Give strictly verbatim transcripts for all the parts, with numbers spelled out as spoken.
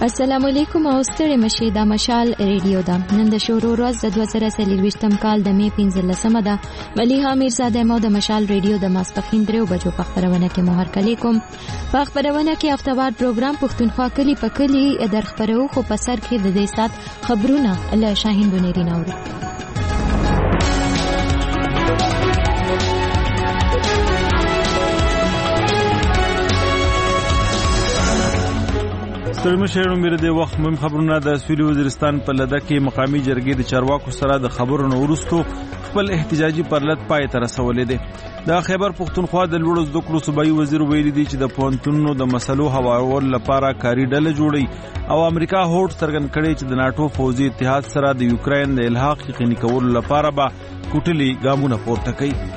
السلام علیکم او ستړي مشي دا مشال ریډیو دا نن د شورو ورځ د دوه زره څلوېښتم کال د می پنځلسمه ده. مليحه میرزاده مو د مشال ریډیو د ماسپخین درو بجو په خبرونه کې مو هرکلی کوم. په خبرونه کې هفتوار پروګرام پښتونخوا کلی په کلی در خبرو خو په سر کې د دې سات خبرونه له شاهین بنيري ناوړي. ستړي مشرانو مې د وخت مهم خبرونه د سویلي وزیرستان په لده کې مقامي جرګې د چارواکو سره د خبرونو وروسته خپل احتجاجي پرلط پای ته رسولې ده. د خیبر پښتونخوا د لوړو زده کړو صوبایي وزیر ویلي دی چې د پوهنتونونو د مسلو هوارولو لپاره کاري ډله جوړي او امریکا هوډ څرګند کړی چې د ناټو پوځي اتحاد سره د یوکرين د الحاق یقیني کولو لپاره به کوټلي ګامونه پورته کوي.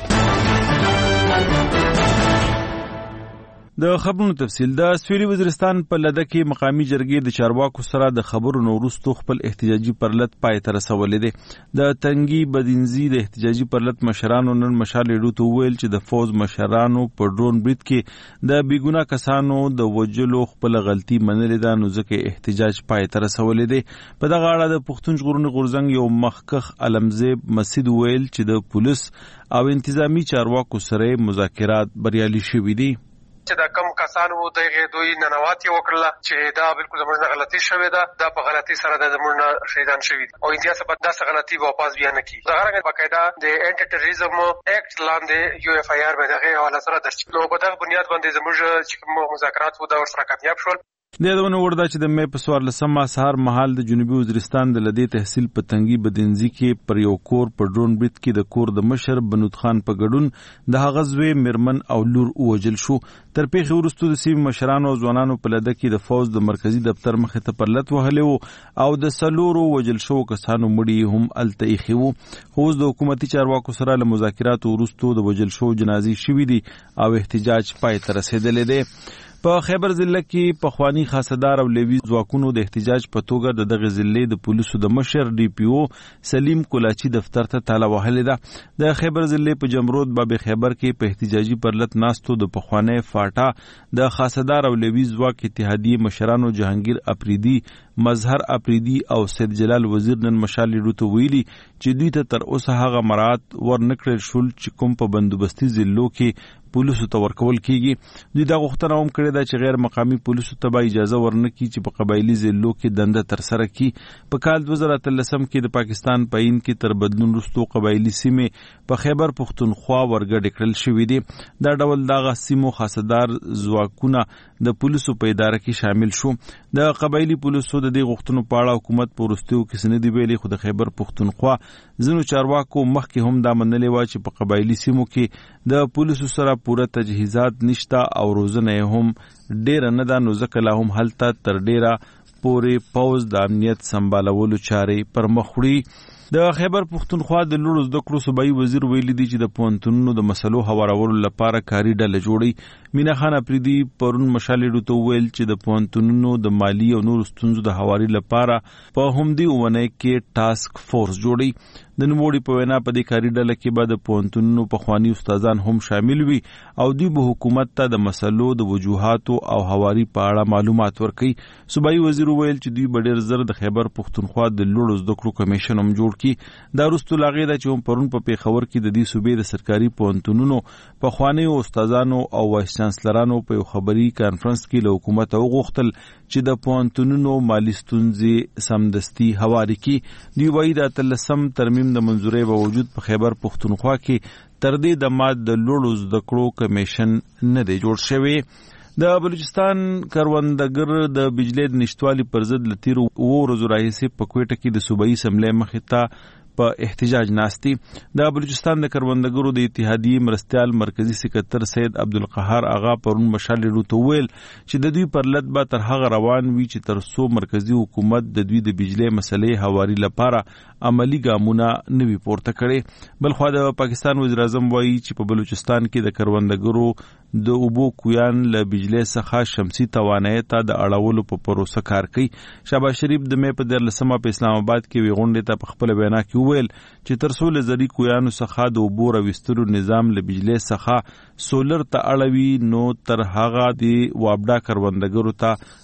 د خبرونو تفصیل د سویلي وزیرستان په لده کې مقامي جرګې د چارواکو سره د خبرونو وروسته خپل احتجاجي پرلط پای ته رسولې ده. د تنګي بدینزي د احتجاجي پرلط مشرانو نن مشال ریډیو ته ویل چې د فوز مشرانو په ډرون برید کې د بیګونه کسانو د وجلو خپل غلطي منلې ده، نو ځکه احتجاج پای ته رسولې ده. په دغه اړه د پښتون ژغورنې غورځنګ یو مخکخ علمزیب مسعود ویل چې د پولیس او انتظامی چارواکو سره مذاکرات بریالي شوي دي. چې دا کم کسانو دغه دوی ننواتي وکړه چې دا بالکل زموږ غلطي شوې ده، دا په غلطي سره د زموږ شهیدان شوي او انډیا څخه داسې غلطي واپس بیا نه کی. دا هغه باقاعده د انټي ټیرریزم اکټ لاندې یو اف آی آر به دغه حواله سره درج نو په دغه بنیاد باندې زموږ چې مذاکرات وو دا ورسره کامیاب شول. د یادونه ورده چې د مې په څوارلسمه سهار مهال د جنوبي وزیرستان د لدې تحصیل په تنګي بدینزي کې پر یو کور په ډرون برید کې د کور د مشر بنود خان په ګډون د هغه زوی میرمن او لور ووجل شو. تر پیښې وروسته د سیمې مشرانو او ځوانانو په لده کې د فوز د مرکزی دفتر مخې ته پرلط وهلی وو او د څلورو وجل شوو کسانو مړي هم هلته ایښي وو. خو اوس د حکومتي چارواکو سره له مذاکراتو وروسته د وجل شوو جنازې شوي دي او احتجاج پای ته رسېدلی دی. په خیبر ضلع کې پخوانی خاصدار او لوی ځواکونو د احتجاج په توګه د دغه ضلع د پولیسو د مشر ډي پی او سلیم کولاچی دفتر ته تاله وهلې ده. د خیبر ضلع په جمرود باب خیبر کې په احتجاجي پرلط ناستو د پخوانی فاټا د خاصدار او لوی ځواک اتحادیې مشرانو جهانگیر اپریدي، مظهر اپریدي او سید جلال وزیر نن مشال ریډیو ته ویلي چې دوی ته تر اوسه هغه مراعات ورنکړل شول چې کوم په بندوبستي ضلعو کې پولیسو ته ورکول کیږي. دوی دا غوښتنه هم کړې ده چې غیر مقامي پولیسو ته به اجازه ورنکړي چې په قبایلي ضلعو کې دنده ترسره کړي. په کال دوه زره اتلسم کې د پاکستان په عین کې تر بدلون وروسته قبایلي سیمې په خیبر پښتونخوا ورګډې کړل شوې دي. دا ډول دغه سیمو خاصدار ځواکونه د پولیسو په اداره کې شامل شو. د قبایلي پولیسو د دې غوښتنو په اړه حکومت په وروستیو کې څه نه دي ویلي، خو د خیبر پښتونخوا ځینو چارواکو مخکې هم دا منلې وه چې په قبایلي سیمو کې د پولیسو سره پوره تجهیزات نشته او روزنه هم ډیره نه ده، نو ځکه لا هم هلته تر ډیره پورې پوځ د امنیت سمبالولو چارې پر مخ وړي. د خیبر پښتونخوا د لوړو زده کړو صوبایي وزیر ویلي دی چې د پوهنتونونو د مسلو هوارولو لپاره کاري ډله جوړي. مینا خان اپریدي پرون مشال ریډیو ته ویل چې د پوهنتونونو د مالی او نورو ستونزو د هواري لپاره په همدې اونۍ کې ټاسک فورس جوړي. د نوموړي په وینا په دې کاري ډله کې به د پوهنتونونو پخواني استادان هم شامل وي او دوی به حکومت ته د مسلو د وجوهاتو او هواري په اړه معلومات ورکړي. صوبایي وزیر ویل چې دوی به ډېر زر د خیبر پښتونخوا د لوړو زده کړو کمیشن هم جوړ کړي. دا وروسته له هغې ده چې هم پرون په پېښور کې د دې صوبې د سرکاري پوهنتونونو پخوانیو استادانو او وایس چانسلرانو په یو خبري کانفرنس کې له حکومته وغوښتل چې د پوهنتونونو مالي ستونزې سمدستي هواري کړي. دوی وایي د اتلسم ترمیم د منظورۍ باوجود په خیبر پښتونخوا کې تر دې دمه د لوړو زده کړو کمیشن نه دی جوړ شوی. د بلوچستان کروندګر د بجلی د نشتوالي پر ضد له تیرو اوو ورځو راهیسې په کوټه کې د صوبایي اسمبلۍ مخې ته په احتجاج ناستي. د بلوچستان د کروندګرو د اتحادیې مرستیال مرکزی سکرتر سید عبدالقهار آغا پرون مشال ریډیو ته ویل چې د دوی پرلط به تر هغه روان وي چې تر څو مرکزی حکومت د دوی د بجلی مسلې هواري لپاره عملی ګامونه نه وي پورته کړي. بلخوا د پاکستان وزیر اعظم وایي چې په بلوچستان کې د کروندګرو د اوبو کویان له بجلی څخه شمسي توانایي ته د اړولو په پروسه کار کوي. شهباز شریف د مې په دیارلسمه په اسلام آباد کې وی غونډې ته په خپل وینا کې ویل چې تر څو له زری کویانو څخه د اوبو راویستلو نظام له بجلی څخه سولر ته اړوي، نو تر هغه د وابډا کروندګرو ته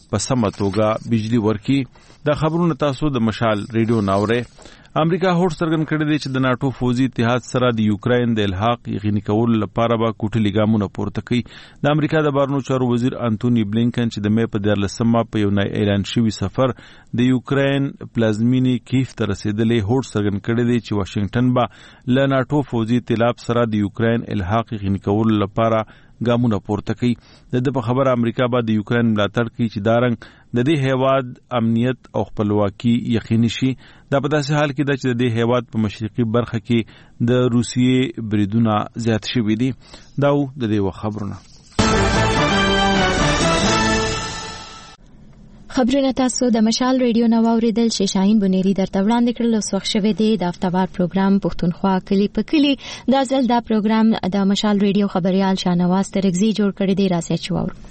په سمه توګه بجلی ورکړي. دا خبرونه تاسو د مشال ریډیو ناوره. امریکا هوډ څرګند کړی دی چې د ناټو فوزي اتحاد سره د یوکراین د الحاق یقیني کولو لپاره به کوټلي ګامونه پورته کړي. د امریکا د بهرنیو چارو وزیر انټونی بلینکن چې د مې په دیارلسمه په یو نوی اعلان شوي سفر د یوکراین پلازمینی کیف ته رسیدلی، هوډ څرګند کړی دی چې واشنگټن به له ناټو فوزي ائتلاف سره د یوکراین الحاق یقیني کولو لپاره ګامونه پورته کوي. د دې په خبره امریکا به د یوکراین ملاتړ کوي چې دا رنګ د دې هیواد امنیت او خپلواکي یقیني شي. دا په داسې حال کې ده چې د دې هیواد په مشرقي برخه کې د روسیې بریدونه زیات شوي دي. دا و د دې خبرونه. خبرونه تاسو د مشال ریډیو نو اوریدل شي. شاهین بنيري درته وړاندې کړل او وخت شوه دی د هفتهوار پروګرام پښتونخوا کلی په کلی. دا ځل دا پروګرام د مشال ریډیو خبريال شاهنواز ترغزي جوړ کړی دی. راځي چې وورو.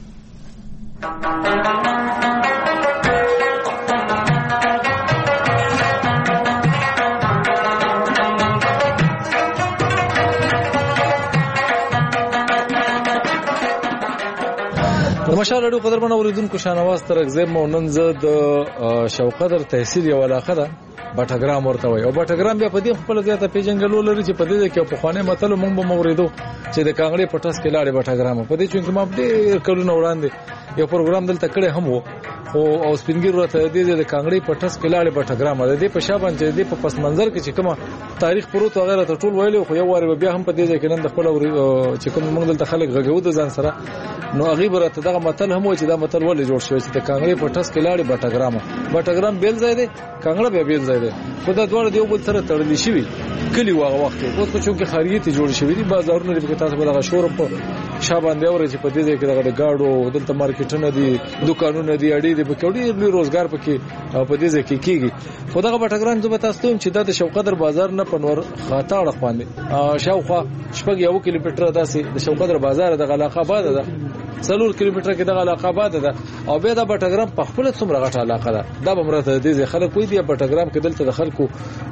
مشال اړو قدر باندې اوریدونکو شاهنواز ترغزي مونږ زه د شوقدر تحصیل یو علاقه ده بټګرام ورته وي او بټګرام بیا په دې خپل ځای پیژنګلو لري چې په دې کې په خوانه متل مونږ به موریدو چې د کانګړې پټس کې لاړې بټګرام په دې چې ما ډېر کلونه وړاندې یو پروګرام دلته کړی هم وو خو او سپینګیر ورته دې د کانګړې پټس کې لاړې بټګرام د دې په شابه چې دې په پس منظر کې چې کومه تاریخ پروت وغیرہ ته ټول ویلو خو یو واره بیا هم په دې کې نن د خپل چې کوم موږ دلته خلک غږو د ځان سره نو هغه برته دغه متل هم و چې دا متل ولې جوړ شوی چې د کانګړې پټس کې لاړې بټګرام بټګرام بیل ځای دی کانګړه بیا بیل ځای دی خو دا دوه دیو بل سره تړلې شوی کلی واغه وخت اوس په چونکه خاریه ته جوړ شوی دي بازارونه لري کې تاسو بلغه شور په شابان دی اوري چې په دې کې دغه گاډو دلته مارکیټونه دي دکانونه دي اړې دي په کوډي لوی روزګار پکې په دې ځکه کېږي خو دغه بټګرام زه به تاسو ته چې د شوقدر بازار نه پنور خاطا اړه باندې شاوخوا شپږ یو کیلومتر داسې د شوقدر بازار د علاقه آباد ده څلور کیلومتر کې دغه علاقه آباد ده او به د بټګرام په خپل څومره غټه علاقه ده دا به مرته دې خلک کوئی دی بټګرام کې دلته د خلکو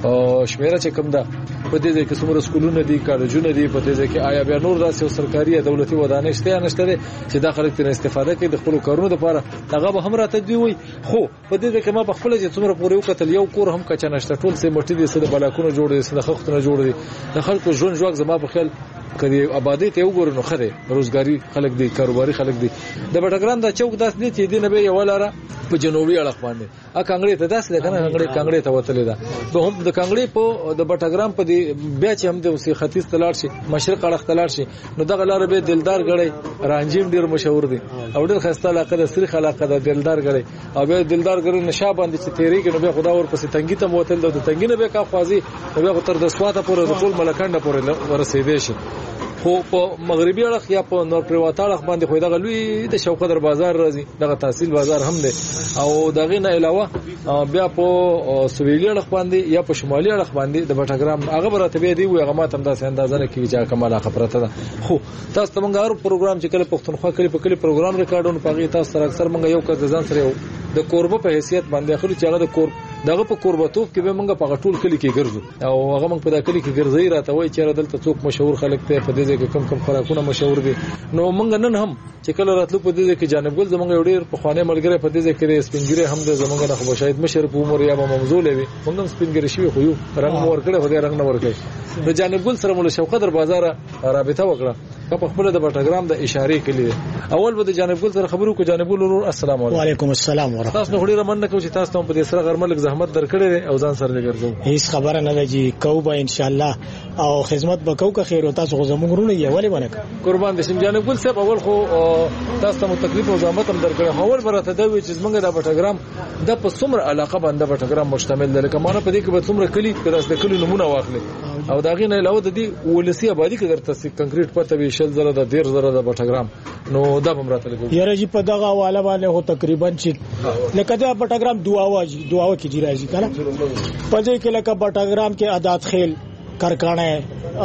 شمیره چې کم ده په دې کې څومره سکولونه دي کالجونه دي په دې کې آیا بیا نور داسې سرکاري دولتي ودانۍ شته یا نشته چې دا خلک تر استفاده کوي د خپل کارونو لپاره هغه به هم راته دی وي خو په دې کې ما په خپل چې څومره پورې وکتل یو کور هم کچا نشته ټول سه مټي دي سره بلاکونه جوړ دي سره خختونه جوړ دي د خلکو ژوند ژوند زما په خیال کدي آبادی ته وګورئ نو خره روزګاری خلک دي کاروباري خلک دي د بټګرام د چوک داس دي چې دینه به یو لاره په جنوبي اړخ باندې ا کانګړې ته داس ده کنه کانګړې کانګړې ته وتلې ده په هم د کانګړې په د بټګرام په دی بیا چې هم د وسی ختیځ تلار شي مشرق اړخ تلار شي نو دغه لاره به دلدار غړې رانجیم ډیر مشهور دي او ډیر خسته علاقه ده سریخ علاقه ده دلدار غړې او به دلدار غړې نشه باندې چې تیری کې نو به خدا ور پسې تنګی ته موتل د تنګی نه به کا خوازي نو به تر د سواته پورې د ټول ملکانده پورې ورسېدې شي خو په مغربي اړخ یا په نور پریوات اړخ باندې خو دغه لوی د شوقدر بازار راځي دغه تحصیل بازار هم دی او دغه نه علاوه بیا په سویلي اړخ باندې یا په شمالي اړخ باندې د بټګرام هغه برته به دی وي هغه ماته انداز اندازه نه کیږي چې کومه علاقه پرته ده خو تاسو ته موږ هر پروګرام چې کله پښتونخوا کلی په کلی پروګرام ریکارډونه پغی تاسو سره اکثر موږ یو کس ځان سره د کوربه په حیثیت باندې اخلو چې هغه د کور دغه په قربتوب کې به موږ په غټول کلی کې ګرځو او هغه موږ په داخلي کې ګرځي راته وای چې دلته څوک مشهور خلک ته په دې ځای کې کم کم خوراکونه مشهور دي نو موږ نن هم چې کله راتلو په دې ځای کې جانبګل زموږ یو ډیر په خوانه ملګری په دې ځای کې سپینګری هم د زموږ نه خو شاید مشر په عمر یا ممزول وي موږ هم سپینګری شي خو یو رنگ مور کړه خو دې رنگ نه ور کوي نو جانبګل سره مول شوقدر بازار رابطه وکړه په خپل د بټګرام د اشاره کړي اول به د جانبګل سره خبرو کو جانبګل ورور السلام علیکم وعلیکم السلام ورحمت تاسو نو ډیر مننه کوم چې تاسو ته په دې سره غرملک زحمت درکړې او ځان سره لګرځو هیڅ خبره نه لږی کو به ان شاء الله او خدمت به کو که خیر او تاسو زموږ ورونه یې ولې باندې قربان دې جانبګل صاحب اول خو تاسو ته تکلیف او زحمت هم درکړې اول برته دا چې زمونږ د بټګرام د په څومره علاقه باندې بټګرام مشتمل دی لکه مانه په دې کې به څومره کلی پرس د کلی نمونه واخلي او دا غي نه علاوه د دې ولسی آبادی کې درته کنکریټ پته وی شل زره د ډیر زره د بټګرام نو دا هم راته لګو یاره جی په دغه حواله باندې هو تقریبا چې لکه دا بټګرام دعا واجی دعا کې جی راځي کنه په دې کې لکه بټګرام کې عادت خیل کرکانه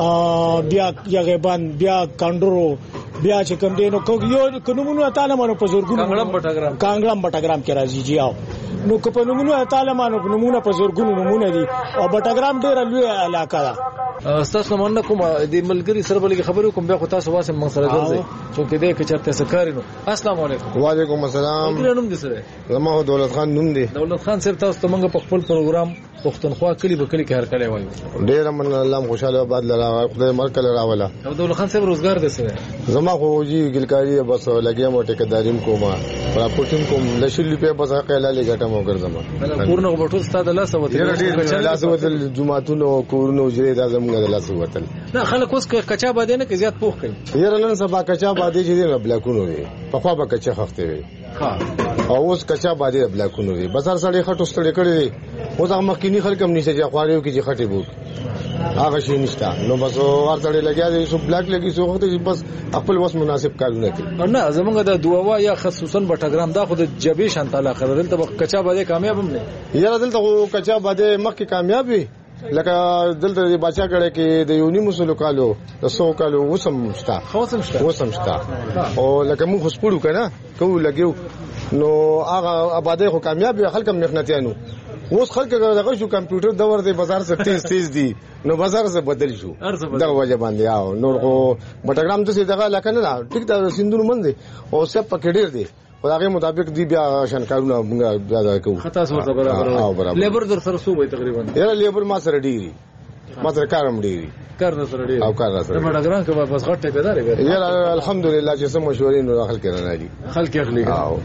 بیا یغبان بیا کاندرو بیا چې کوم دینو کو یو قانونونو تعالی مونږ په زورګونو کانګړم بټګرام کانګړم بټګرام کې راځي جی او نو که په نمونه طالبانو په نمونه په زورګونو نمونه دي او بټګرام ډیره لوی علاقه ده. تاسو مننه کوم د ملګری سره بلګي خبرې کوم بیا خو تاسو واسه موږ سره ګرځي چې دې کې چرته سکاري نو. السلام علیکم. وعلیکم السلام. څنګه نوم دې سره؟ زما دولت خان نوم دی. دولت خان صاحب تاسو ته موږ په خپل پروګرام پښتونخوا کلی به کلی کې هر کله وایو. ډیر من الله خوشاله آباد لرا خدای مرکل راولا. او دولت خان صاحب روزګار دې سره؟ زما خو جی ګلکاری بس لګیا مو ټیکداریم کومه راپورټینګ کوم لشل په بس قیلا لګټه مو ګرځم. پورنه غوټو ستاد الله سوته. الله سوته جمعهتونو کورونو جری دا زموږ د الله سوته. نه خلک اوس کچا باندې نه کې زیات پوښ کوي. یره نن سبا کچا باندې چې نه بلاکونو وي په خوا به کچا خفته وي. ها او اوس کچا باندې بلاکونو وي بازار سړی خټو ستړي کړی اوس هغه مخکینی خلک هم نشي چې خواړیو کې چې خټي بوت هغه شي نشته نو بس ور سړی لګیا دی سو بلاک لګي سو وخت بس خپل وس مناسب کارونه کوي. نه زمونږ د دواوا یا خصوصا بټګرام دا خو د جبې شانتاله خبرل ته کچا باندې کامیاب هم نه. یره دلته کچا باندې مخکې کامیاب وي لکه دلته د بچا کړه کې د یونی مسلو کالو د سو کالو وسم شتا خوسم شتا وسم شتا او لکه موږ خپلو کنه کو لګیو نو هغه آبادی خو کامیاب وي خلک مهنتيانو. اوس خلک دغه شو کمپیوټر دور دی بازار سره تیز تیز دی نو بازار سره بدل شو دغه وجه باندې او نور خو بټګرام ته دغه لکه نه ټیک دا سندونو من دی او سب پکې ډیر دی او هغه مطابق دی بیا شنکارونه موږ بیا کوو. خطا سره برابر لیبر در سره سو به تقریبا یره لیبر ما سره ډیری ما سره کارم ډیری کار سره ډیری او کار سره بټګرام کې بس غټه پیدا لري. یره الحمدلله چې سم مشورې نو داخل کړه نه دي خلک اخلي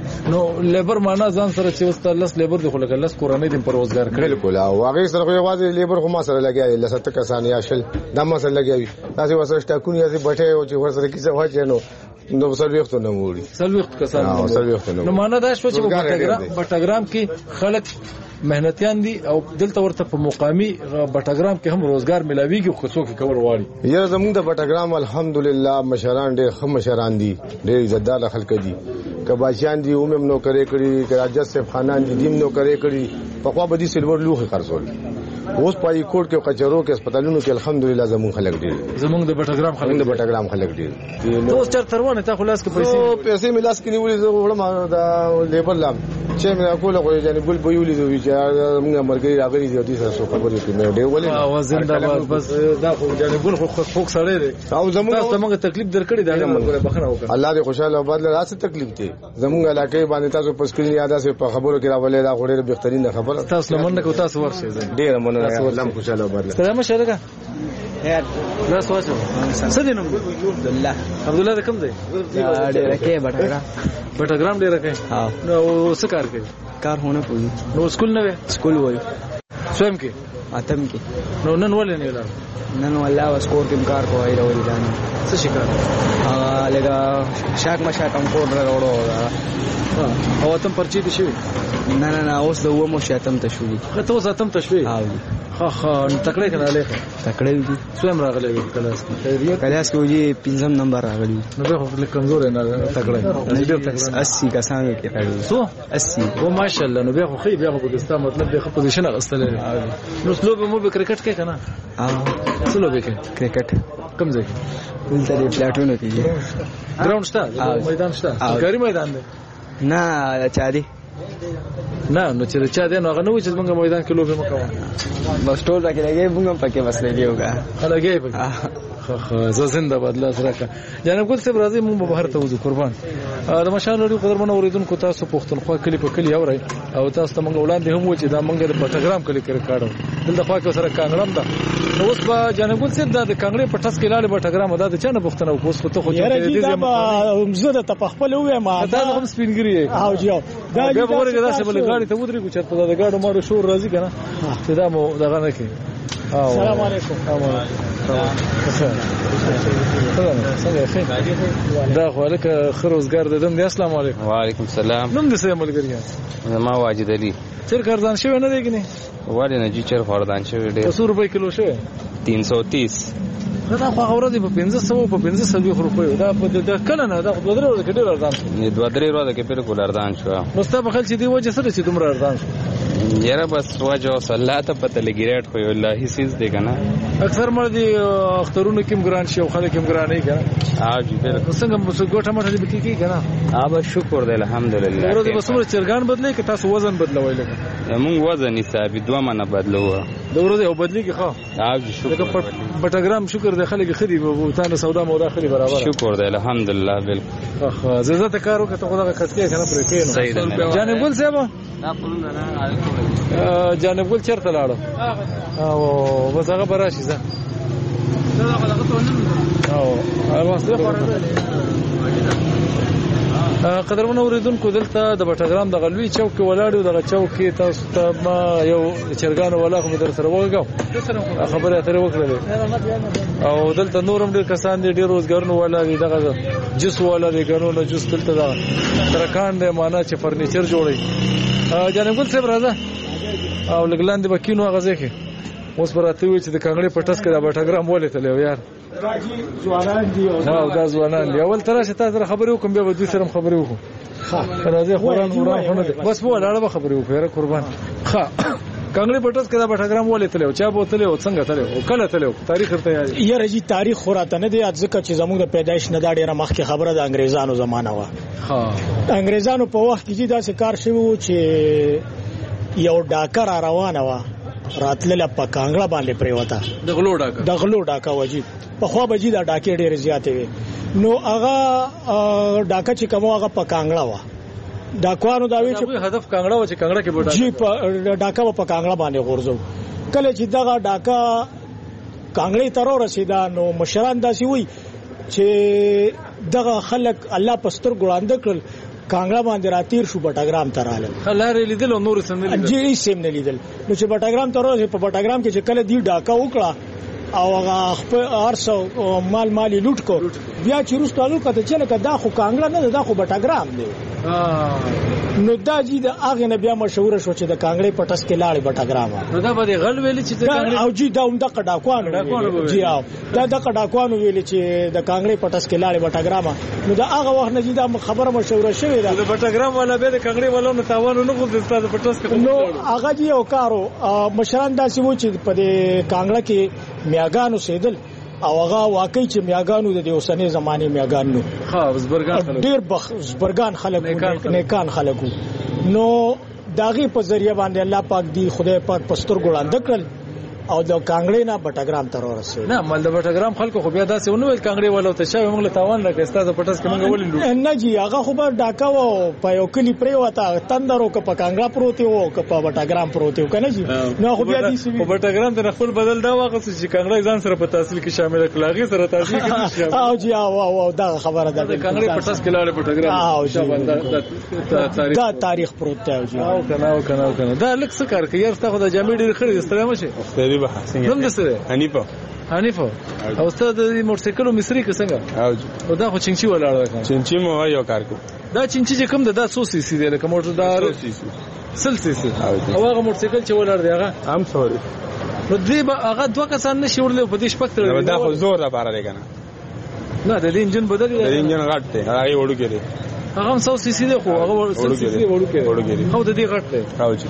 نو لیبر معنا ځان سره چې واست لس لیبر دی خو لکه لس کورنۍ دې پر روزګار کړي. بالکل او هغه سره خو یوازې لیبر خو ما سره لګیا لسته کسان یا شل دا ما سره لګیا تاسو وسره سټاکونی یا بټه او چې ورسره کیسه واچي نو نو سلوخت نه وړي سلوخت کسان نو سلوخت نو معنا دا شو چې بټګرام بټګرام کې خلک مهنتيان دي او دلته ورته په مقامي بټګرام کې هم روزګار ملاويږي خو څوک کول واړي. یره زموږ د بټګرام الحمدلله مشران ډېر خو مشران دي ډېر عزتدار خلک دي کباچان دي اومم نو کرے کړي کراجت صاحب خانان دي دیم نو کرے کړي په خوا بدی سلور لوخي خرڅول اوس پای کوټ کې کچرو کې هسپتالونو کې الحمدلله زموږ خلک دي زموږ د بټګرام خلک د بټګرام خلک دي. نو اوس چر تروانه تا خلاص کې پیسې پیسې ملاس کې نیولې زه وړم دا لیبر لام چې مې کوله خو یعنی بل بویولې دوی چې موږ مرګي راغلي دي د سره خبرې کې مې ډېر ولې او زنده بس دا خو یعنی بل خو خوک سره دي او زموږ تاسو موږ تکلیف درکړي دا موږ بخنه وکړه. الله دې خوشاله آباد له راسه تکلیف دي زموږ علاقې باندې تاسو په سکرین یاد سه په خبرو کې راولې دا غوړې بهترین خبره تاسو لمنه کو تاسو ورشي ډېر مننه الله خوشاله آباد. سلام شرکا خیر دا سوچو سدینم عبد الله عبد الله کوم دی ډېر کې بټګرام بټګرام ډېر کې ها نو څه کار کوي کار هونه پوي نو سکول نه سکول وای سویم کې اتم کې نو نن ولې نه لاړ نن والله وسکور کې کار کوي راوړی دانه څه شي کار هغه لګا شاک مشا کم کوډ راوړو او اتم پرچی دي شي نه نه نه اوس د و مو شاتم ته شوې خو ته اوس اتم ته شوې ها ها ها تکړه کنه له تکړه دي سویم راغلی کلاس کې کلاس کې وږي پنځم نمبر راغلی نو به خو لیک کمزور نه تکړه ډېر تکړه اسی کسانو کې راغلی سو اسی و ماشاءالله نو به خو خې به خو بګستا مطلب به خو پوزیشن اغستل نو سلوب مو به کرکټ کې کنه ها سلوب کې کرکټ کم ځای ولته دی پلاټونو کې ګراوند شته میدان شته ګاری میدان دی نه چا دی نه نو چې چا دی نو هغه نو چې موږ میدان کې لوبه مکو بس ټول راکې لګي موږ پکې بس لګیوګا هلګي پکې خو خو زه زنده باد الله سره کا جناب ګل صاحب راځي موږ بهر ته وځو قربان د مشال لري قدرمن اوریدونکو تاسو پښتونخوا کلی په کلی اوري او تاسو ته موږ وړاندې هم و چې دا موږ د پټګرام کلی کې کاړو دلته خوا کې سره کانګړم دا نو اوس به جناب ګل صاحب د کانګړې په ټس کې لاله پټګرام دا د چا نه پښتنه اوس خو ته خو دې دې زه د تپخپل وې ما تاسو هم سپینګری او جیو دا به ورګه دا څه بل غاړي ته ودرې کو چې په دا غاړو ماړو شور راځي کنه چې دا مو دغه نه کې السلام علیکم دا خو لکه خروزګار ددم دی. السلام علیکم. وعلیکم السلام. نوم دې څه ملګری ما واجد علي. چیر کاردان شوی نه دی کني ولی نه جی چیر خوردان شوی ډیر څو روپے کیلو شوی تین سو تیس دا خو اورځي په پنځه سو په پنځه سو روپے دا په د کله نه دا په دوه ورځې کې ډیر ارزان شو نه دوه درې ورځې کې بالکل ارزان شو نو ستا په خل چې دی وجه سره چې دومره ارزان شو یاره بس وجه او الله ته پته لګی ریټ خو یو الله سیز دی کنه اکثر مړ دي اخترونو کې ګران شي او خلک هم ګران نه کنه ها جی بالکل څنګه مو ګوټه مټه دې بکی کی کنه ها بس شکر دی الحمدلله ورته بس مر چرګان بدلې که تاسو وزن بدلوي لکه موږ وزن حساب دوه منه بدلو د ورځې او بدلی کې ښه ها جی شکر پټګرام شکر دی خلک خدي وو تاسو سودا مودا خلی برابر شکر دی الحمدلله بالکل اخ زړه ته کارو که ته خدای کټکې کنه پرې کېنو صحیح دی جانب ګل صاحب جانب ګل چیرته لاړو او بس هغه براشي ځه او هغه قدرمن اوریدونکو دلته د بټګرام د غلوی چوک کې ولاړو دغه چوک کې تاسو ته ما یو چرګانو ولا خو در سره وګاو خبره اترې وکړلې او دلته نورم ډېر کسان دي ډېر روزګارونه ولا دي دغه جس ولا دي ګانو جس دلته دا ترکان دي معنا چې فرنیچر جوړي جانب ګل صاحب راځه او لګلان دي بکینو غزه کې اوس پراته وي چې د کانګړې پټس کې د بټګرام ولې تلو یار راځي ځوانان دي او دا ځوانان دی اول تر څه تاسو خبرې وکم بیا به دوی سره خبرې وکم ها راځي قرآن قرآن خونه بس په لاړه خبرې وکړه قربان ها کانګړې پټس کې د بټګرام ولې تلو چا بوتلې او څنګه تلو کله تلو تاریخ ته یې راځي تاریخ خوراته نه دی ځکه چې زموږ د پیدایش نه دا ډیره مخکې خبره د انګريزانو زمانہ و ها انګريزانو په وخت کې دا څه کار شوی چې یو ډاکر روانه و راتلله په کانګړه باندې پریوتا د غلو ډاکا د غلو ډاکا وجی په خو بجی دا ډاکې ډېر زیاتې وي نو هغه ډاکا چې کوم هغه په کانګړه و ډاکوانو دا وی چې هدف کانګړه و چې کانګړه کې بوډا جی په ډاکا په کانګړه باندې غورځو کله چې دغه ډاکا کانګړې تر رسیدا نو مشران داسي وي چې دغه خلک الله پستر ګړاند کړل کانګړه باندې راتیر شو بټګرام تراله خلاره لیدل او نور سم نه لیدل جی سم نه لیدل نو چې بټګرام تراله په بټګرام کې چې کله دی ډاکا وکړه او هغه خپل ارسو مال مالی لوټ کو بیا چې روستالو کته چې لکه دا خو کانګړه نه دا خو بټګرام دی نو دا جی د هغه نه بیا مشهور شو چې د کانګړې پټس کې لاړې بټګرام نو دا به غل ویل چې او جی دا هم د کډاکوانو جی او دا د کډاکوانو ویل چې د کانګړې پټس کې لاړې بټګرام نو دا هغه وخت نه جی دا خبره مشهور شوې ده د بټګرام ولا به د کانګړې ولونو تاوانو نه غوښتل ستاسو پټس کې نو هغه جی او کارو مشران داسې و چې په دې کانګړه کې میاګانو سیدل او هغه واقعي چې میاګانو د اوسنۍ زمانه میاګانو ها زبرګان خلک ډیر بخ زبرګان خلک نیکان خلک نو داغي په ذریعہ باندې الله پاک دی خدای پاک پستر ګړاند کړل او د کانګړې نه بټګرام تر ورسې نه مل د بټګرام خلکو خو بیا داسې ونه ویل کانګړې ولو ته شاو موږ له تاوان راکې ستاسو پټس کې موږ ولې لوټ نه جی هغه خو به ډاکا و په یو کلی پرې وتا تندرو ک په کانګړه پروت وو ک په بټګرام پروت وو کنه جی نو خو بیا دې سی په بټګرام د خپل بدل دا واغ چې کانګړې ځان سره په تحصیل کې شامل کړلاغي سره تحصیل کې او جی او او دا خبره ده کانګړې پټس کې لاړې بټګرام او دا تاریخ پروت دی جی او کنه او کنه کنه دا لک څه کار کوي یار تاسو د جامې ډیر خړې ستړي مشه ستړي به څنګه حنیفه حنیفه او استاد د موټرسایکل مصری کې څنګه او دا خو چنچي ولاړ ده چنچي مو یو کار کو دا چنچي چې کوم د څو سی سی دی لکه موټر دار سل سی سی او هغه موټرسایکل چې ولاړ دی هغه هم سوري نو دی به هغه دوه کسان نشي ورلې په دې شپږ تر دا خو زور را بار دی کنه نه د انجن بدل دی د انجن غټ دی هغه وړو کې دی هغه هم څو سی سی دی خو هغه سل سی سی وړو کې وړو کې خو د دې غټ دی او چې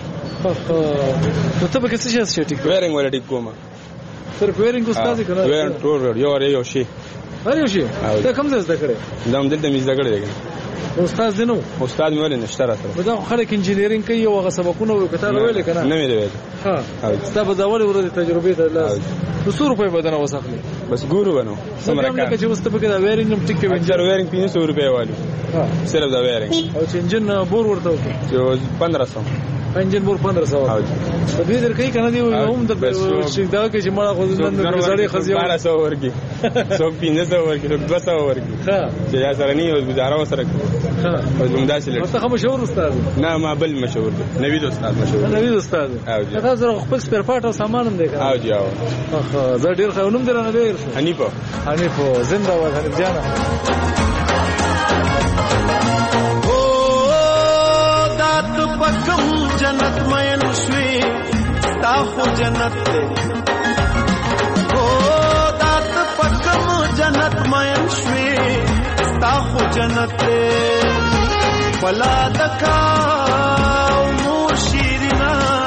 نو ته به څه شي ټیک ویرنګ ولا ټیک کومه صرف ویرنګ استاد کنه ویرنګ ټور یو ری یو شي هر یو شي ته کوم څه زده کړې دا هم دلته مې زده کړې دي استاد دینو استاد مې ولې نشته راته دا خلک انجینرینګ کوي او هغه سبقونه وکړل ویل کنه نه مې ویل ها استاد د اول ورځې تجربه ته لاس څو روپے بدنه وسخلې بس ګورو بنو سمره کار چې واست په کې دا ویرنګ هم ټیک کې انجر ویرنګ پنځه سو روپے والی ها صرف دا ویرنګ او چې انجن بور ورته چې پندرہ سو انجن بور پندرہ سو او دې در کوي کنه دی هم د دا کې چې مړه خو نن د زړې خزي بارہ سو ورکی سو پنځه سو ورکی دو سو ورکی ها چې یا سره نه یو گزاره وسره ها او زمدا سره ته مشهور استاد نه ما بل مشهور دی نوید استاد مشهور نوید استاد تاسو سره خپل سپیر پارت او سامان هم دی او جی او اخ زه ډیر خونم درنه ډیر حنیفه حنیفه زنده باد حنیف جانا پکم جنت مین شوی تا خو جنت ته او دات پکم جنت مین شوی تا خو جنت ته بلا دکا مو شیرنا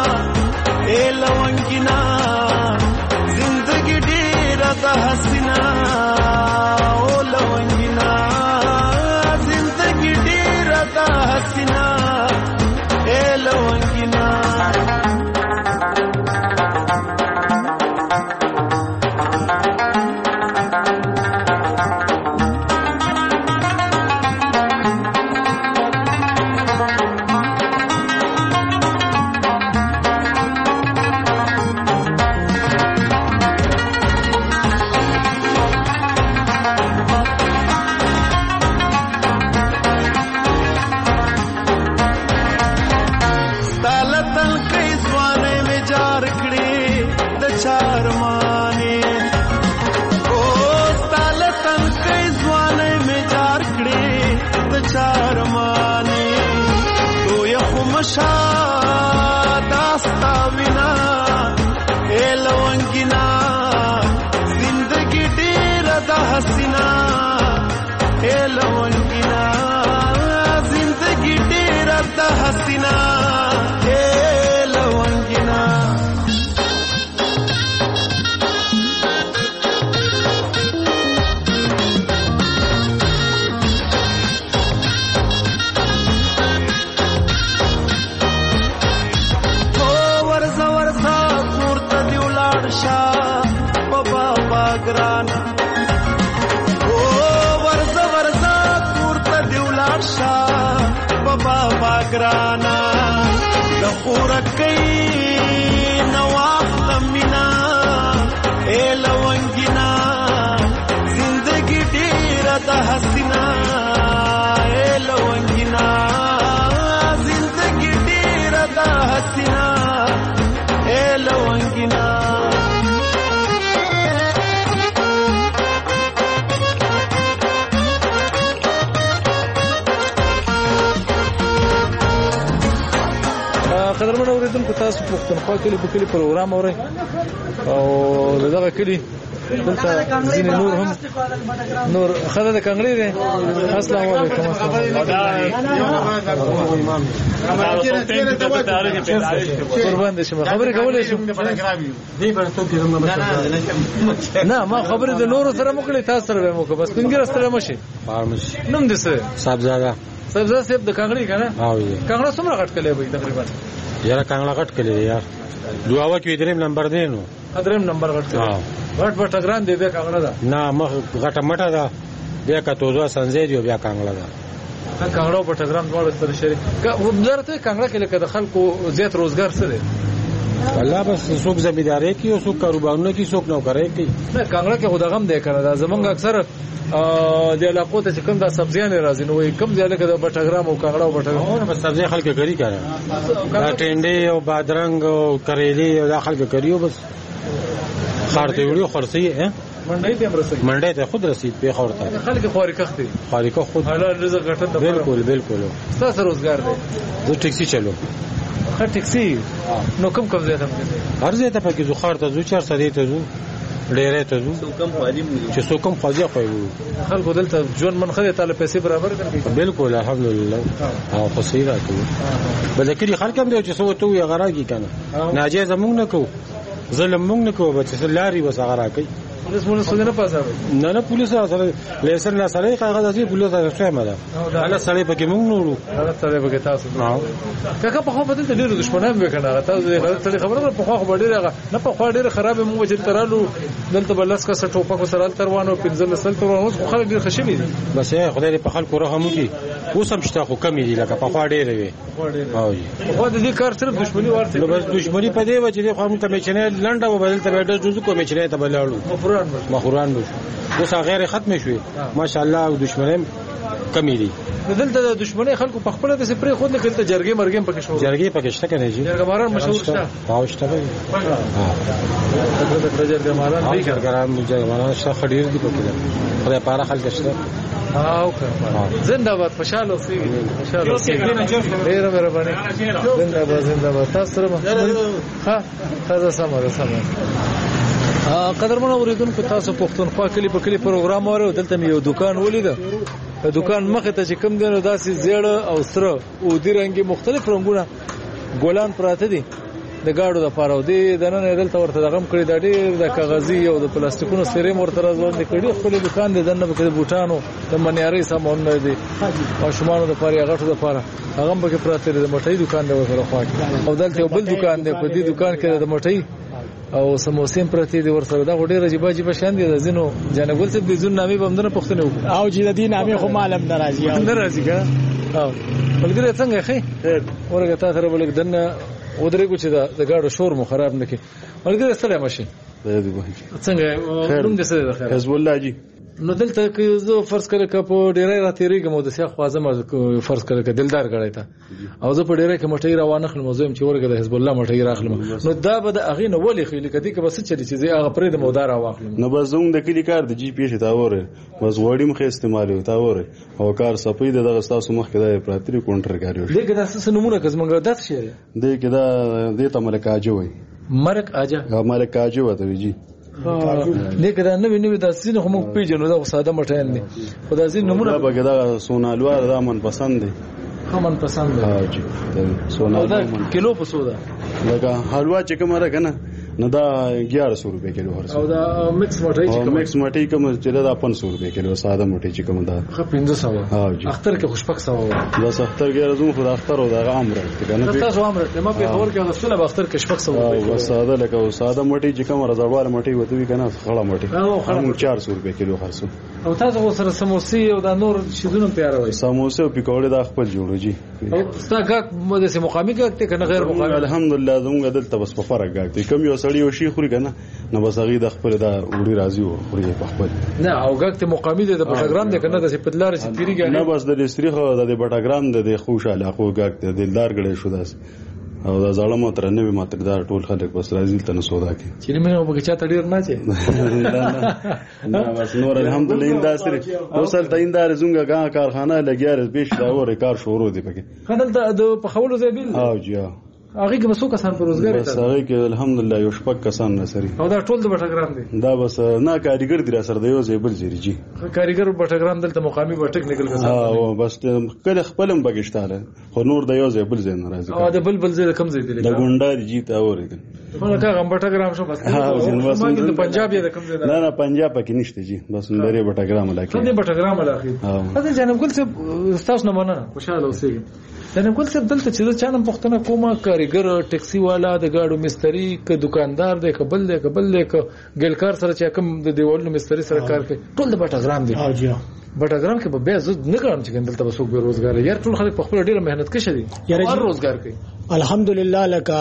हसीना ए लवंगिना जिंदगी ढेर त हसीना ए लवंगिना ग्राना ओ वर्ष वर्षा पूर्त दिवलार शाह बाबा बाग्राना दपूर कई नवाब लमीना ए लवंगिना जिंदगी ढेर त हसीना ए लवंगिना जिंदगी ढेर त हसीना ए लवंगिना قدرمن اوریدونکو تاسو پښتونخوا کلی په کلی پروګرام اورئ او دغه کلی دلته ځینې نور هم نور خدای د کنګړې دی. السلام علیکم. قربان دې شم. خبرې کولې شم نه ما خبرې د نورو سره مکړې تاسو سره مو کو بس څنګه راستره مشي نوم دې څه صاحبزاده صاحبزاده صاحب د کنګړې کنه او یې کنګړه څومره غټ کړي وي تقریبا یاره کنګړه غټ کړي یار دعاوا کې دریم نمبر دی نو دریم نمبر غټ کړي غټ په ټګران دی به کنګړه ده نه مخ غټه مټه ده بیا کا توزو سنځي دی بیا کنګړه ده کنګړه په ټګران ډول سره شری وزارت کنګړه کې لکه د خلکو زیات روزګار سره الله بس څوک زمینداری کوي او څوک کاروبارونه کوي څوک نوکرای کوي نه کنګړه کې خدغم دی کنه دا زمونږ اکثر د علاقو ته کوم د سبزیان راځي نو کوم ځای لکه د بټګرام او کنګړه او بټګرام بس سبزی خلک کوي کنه دا ټنډي او بادرنګ او کریلی او دا خلک کوي بس خارته وړو خرسي ها منډي ته رسېږي منډي ته خود رسید به خورته خلک خوري کخته خوري کو خود حلال رزق ګټه بالکل بالکل تاسو روزګار دی زه ټیکسي چلو خا ټیکسي نو کوم کوم ځای ته هر ځای ته پکې زو خارته زو چار سړی ته زو ډېرې ته زو کم خالي چې څو کم خالي خو خلکو دلته ژوند منخه ته پیسې برابر کړي بالکل الحمدلله او خصي راکو بل کړي خلک هم دی چې څو ته یې غراږي کنه ناجیز مونږ نه کو ظلم مونږ نه کو بچ لاري وس غراکي پولیس مونږ سره نه پاسه نه نه پولیس سره لیسر نه سره کاغذ اسی پولیس سره فهمه ده الله سره پکې مونږ نورو الله سره پکې تاسو نو کاکه په خو بدل ته ډیرو دښمنان وکړه تاسو غلط سره خبره په خو ډیره نه په خو ډیره خراب مو چې ترالو دلته بلس کا سټوپا کو سره تروانو پنځل سل تروانو خو خلک ډیر خشمي دي بس خدای په خلکو رحم وکي اوس هم شته خو کمی دي لکه په خو ډیره وي او خو دې کار صرف دښمنی ورته بس دښمنی په دې و چې خو هم ته میچنه لنډه و بدل ته ډېر جزء کو میچنه ته بلاړو مخوران بس اوس غیر ختم شوي ماشاءالله او دښمنیم کمی دي دلته د دښمنۍ خلکو په خپل د سپری خود نه کړته جرګې مرګې پکې شو جرګې پکې شته کنه جی جرګې ماران مشهور شته او شته ها د جرګې ماران دی ګرام جرګې ماران شته خډیر دي پکې خدای پاره خلک شته او زنده باد خوشاله اوسئ خوشاله اوسئ ډیره مهرباني زنده باد زنده باد تاسو سره ها تاسو سره سره قدرمن اوریدونکو تاسو پښتونخوا کلی په کلی پروګرام اورئ دلته یو دکان ولید د دکان مخه ته چې کوم دینو داسې زیړه او سره او د رنګي مختلف رنگونه ګولان پراته دي د گاډو د پاره دی د نن دلته ورته دغم کړی د ډیر د کاغذي او د پلاستیکونو سره ورته راځوندې کړي خپل دکان د دنه په بوټانو د منیاري سامان دی او شمانو د پاره غټو د پاره هغه به پراته د مټي دکان دی ورته خوا او دلته بل دکان دی په دې دکان کې د مټي او سموسین پرتی دی ورسره دا ډېر عجیب عجیب شان دي د زینو جنګول څه د زون نامې بمدنه پښتنه وکړه او چې د دې نامې خو معلوم ناراضي ناراضي کا او بلګری څنګه خې ورګه تاسو سره بلګ دنه ودرېګو چې د گاډو شور مو خراب نکي بلګری سره ماشي څنګه روم دې سره خیر حزب الله جی نو دلته کې زه فرض کړم چې په ډیرې راتېریږم او د سیاح خوازم فرض کړم چې دلدار غړای تا او زه په ډیرې کې مټي روانه خلم زویم چې ورګه د حزب الله مټي راخلم نو دا به د اغې نو ولې خېل کدي کې بس چې چې هغه پرې د مودار واخلم نو بس زوم د کلی کار د جی پی ش تا وره بس وړي مخه استعمالي تا وره او کار سپید دغه تاسو مخ کې د پراتری کونټر کاریو دې کې تاسو نمونه کزمنګ دات شي دې کې دا دې ته ملک اجو وي مرک اجا ملک اجو وته جی نه کدا نه ویني د سین خو موږ پیژنو دا ساده مټین دي خدای زین نمونه به دا سونالوار دا من پسند دي من پسند دي ها جی سونالوار کیلو په سودا لکه حلوا چې کومه راکنه نه دا اګیار سو روپے کیلو هر او دا مکس مټی چې کوم مکس مټی کوم چې دا پنځه سو روپے کیلو ساده مټی چې کوم دا خو پنځه سو ها جی اختر کې خوشبخت سو دا اختر کې راځو خو دا اختر او دا عام راځي کنه تاسو عام راځي ما په خبر کې غسل به اختر کې شپږ سو او ساده لکه ساده مټی چې کوم رضاوال مټی وته وی کنه خړه مټی هم چار سو روپے کیلو هر سو او تاسو سره سموسي او دا نور شیدونه تیاروي سموسه او پکوړې دا خپل جوړو جی او ستا غاک مده سه مقامی غاک ته کنه غیر مقامی الحمدلله زموږ دلته بس په فرق غاک ته کم یو سړی او شي خوري کنه نو بس هغه د خپل دا وړي راځي او خوري په خپل نه او غاک ته مقامی د بټاګرام د کنه د سپتلار چې تیریږي نه بس د استری خو د بټاګرام د خوشاله خو غاک ته دلدار غړې شو داس او دا ځاله متر نه وي ماتر دا ټول خلک بس راځي ته نو سودا کې چې موږ به چا تډیر نه چي نه بس نور الحمدلله دا سره اوسل تیندار زونګه غا کارخانه لګیار بیش دا اور کار شروع دی پکې خدل د په خولو زبیل او جی هغه کې مسو کسان پر روزګار بس هغه کې الحمدلله یو شپږ کسان نسري او دا ټول د بټاګرام دي دا بس نه کاریګر دی سره د یو زیبل زیری جی کاریګر بټاګرام دلته مقامی و ټیکنیکل کسان او بس کله خپلم بغشتاله خو نور د یو زیبل زین ناراضي او د بلبل زید کم زید دي د ګونډار جی تا اوریدل خو کا غم بټاګرام شو بس ما د پنجاب یې کم زید نه نه پنجاب پکې نشته جی بس لري بټاګرام علاقه د بټاګرام علاقه اته جناب ګل څه تاسو نه مننه خوشاله اوسئ جناب ګل څه دلته چې چانم پښتنه کومه کاریګر ټیکسی والا د گاډو مستری ک دکاندار دی ک بل دی ک بل دی ک ګلکار سره چې کوم د دیوالونو مستری سره کار کوي ټول د بټاګرام دی ها جی بټاګرام کې به به زود نه کوم چې دلته به څوک به روزګار یار ټول خلک په خپل ډیره مهنت کوي دي هر روزګار کوي الحمدلله لکه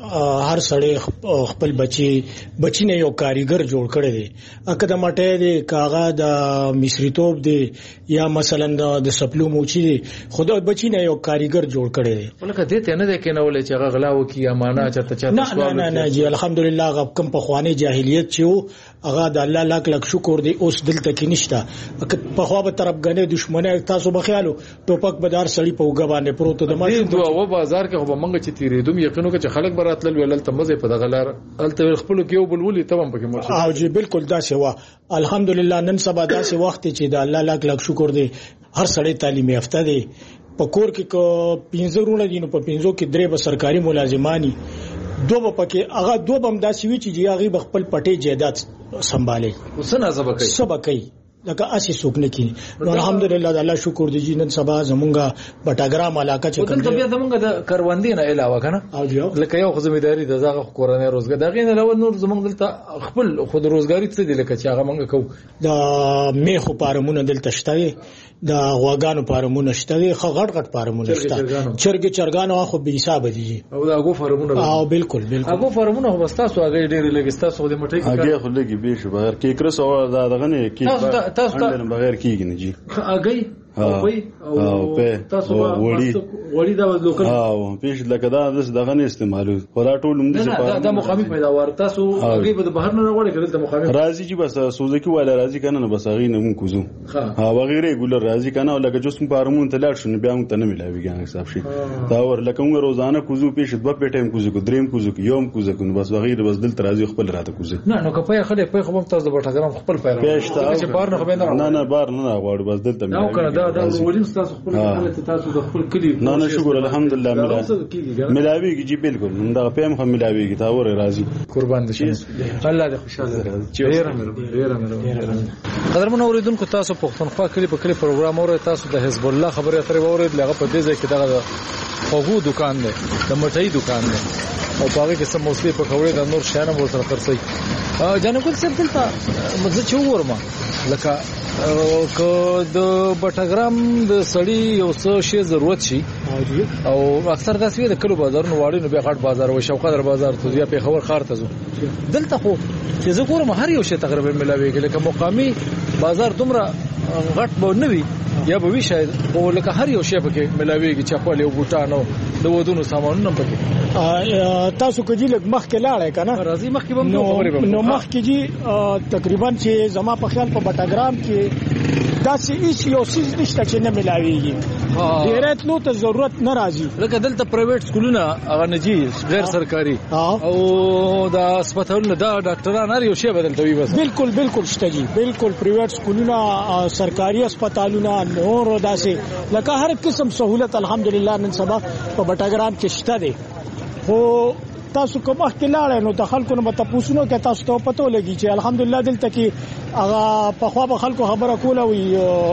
هر سړی خپل بچي بچی نه یو کاریګر جوړ کړی دی اکه د مټې دی کاغه د مصریتوب دی یا مثلا د سپلو موچی دی خدای بچی نه یو کاریګر جوړ کړی دی ولکه دې ته نه دی کېنول چې هغه غلاو کی امانه چرته چرته نه نه نه جی الحمدلله غب کم په خواني جاهلیت چې هغه د الله لاک لک شکر دی اوس دلته کې نشته اکه په خوا به طرف غنې دشمنه تاسو بخیالو ټوپک بدار سړی په وګ باندې پروت د ما دې دوه و بازار کې خو منګ چې تیرېدم یقینو کې خلک براتل ولل ته مزه په دغه لار الته خپل کې یو بلولي تمام پکې مرشد او جی بالکل دا سوا الحمدلله نن سبا دا سه وخت چې د الله لاک لاک شکر دی هر سړی تعلیم یافته دی په کور کې کو پنځه رونه دي نو په پنځو کې درې به سرکاري ملازمانی دوه پکې هغه دوه بم داسي وی چې هغه خپل پټي جیدات سنبالي وسنه سبا کوي سبا کوي لکه اسی څوک نه کینی نو الحمدلله الله شکر دی جنن سبا زمونږه بټاګرام علاقه چې کوم دلته زمونږ د کروندې نه علاوه کنه او جوړ لکه یو ځمېداري د زغه کورنۍ روزګار دغه نه لور نور زمونږ دلته خپل خود روزګاری څه دی لکه چې هغه مونږ کو د میخو پارمونه دلته شته د غواګانو پارمونه شته خو غټ غټ پارمونه شته چرګ چرګانو خو به حساب دي او دا غو فارمونه او بالکل بالکل هغه فارمونه هو تاسو هغه ډېر لګستا سو د مټي کې هغه خو لګي به شو بغیر کې کرس او دا دغه نه کې تاسو بغیر کېږي نه جی هغه او په او په تاسو وړي وړي دا لوکل او پیش لکه دا دغه نه استعمالو خدا ټول موږ څه په دا مقامی پیداوار تاسو هغه به بهر نه راوړی کړل ته مقامی راځي چې بس سوزکی والا راځي کنه نه بس هغه نه مونږ کوزو ها وغیرہ ګولر راځي کنه او لکه جسم پارمون ته لاړ شو بیا موږ ته نه ملاويږي حساب شي دا ور لکه موږ روزانه کوزو پیش دوه پیټم کوزو کو دریم کوزو یوم کوزو کو بس وغیرہ بس دل ترازی خپل راته کوزو نه نو کپای خله په خو تاسو د بټاګرام خپل پیرا چې بار نه خو نه نه بار نه غواړو بس دلته نو کنه دا دا وړین تاسو خپل حالت تاسو د خپل کلی نه نه شکر الحمدلله ملاويږي جی بالکل دا پم هم ملاويږي تا ور راضي قربان دي الله دې خوشاله ډیر مې ډیر مې قدرمن اوریدونکو تاسو پښتونخوا کلی په کلی پروګرام اورئ تاسو د حزب الله خبره اترې اورئ لغه په دې ځای کې دغه خوغو دکان دی د مټۍ دکان دی او په هغه کې سم موسلی په خوړې د نور شانه ورته خرڅي جناب ګل صاحب دلته مزه چورما لکه که د بټاګرام د سړی یو څه شی ضرورت شي او اکثر داسې د کلو بازارونو واړو نو بیا غټ بازار او شوقدر بازار ته یا په خبر خار ته ځو دلته خو چې زه ګورم هر یو شی تقریبا ملاويږي لکه مقامی بازار دومره غټ به نه وي یا به وي شاید او لکه هر یو شی پکې ملاويږي چپل او بوټانو د ودونو سامانونه پکې تاسو کې جی لګ مخ کې لاړې کنه راځي مخ کې به نو مخ کې جی تقریبا چې زما په خیال په بټاګرام کې داسې هیڅ یو څیز نشته چې نه ملاویږي ډیره تلو ته ضرورت نه راځي لکه دلته پرایویټ سکولونه هغه نجی غیر سرکاري او دا هسپتالونه دا ډاکټران هر یو شی بدلته وي بس بالکل بالکل شته جی بالکل پرایویټ سکولونه سرکاري هسپتالونه نور داسې لکه هر قسم سہولت الحمدلله نن سبا په بټګرام کې شته دي خو تاسو کوم وخت لاړ نو د خلکو نه تاسو نو کې تاسو ته پته لګی چې الحمدلله دلته کې هغه په خوا به خلکو خبره کوله وي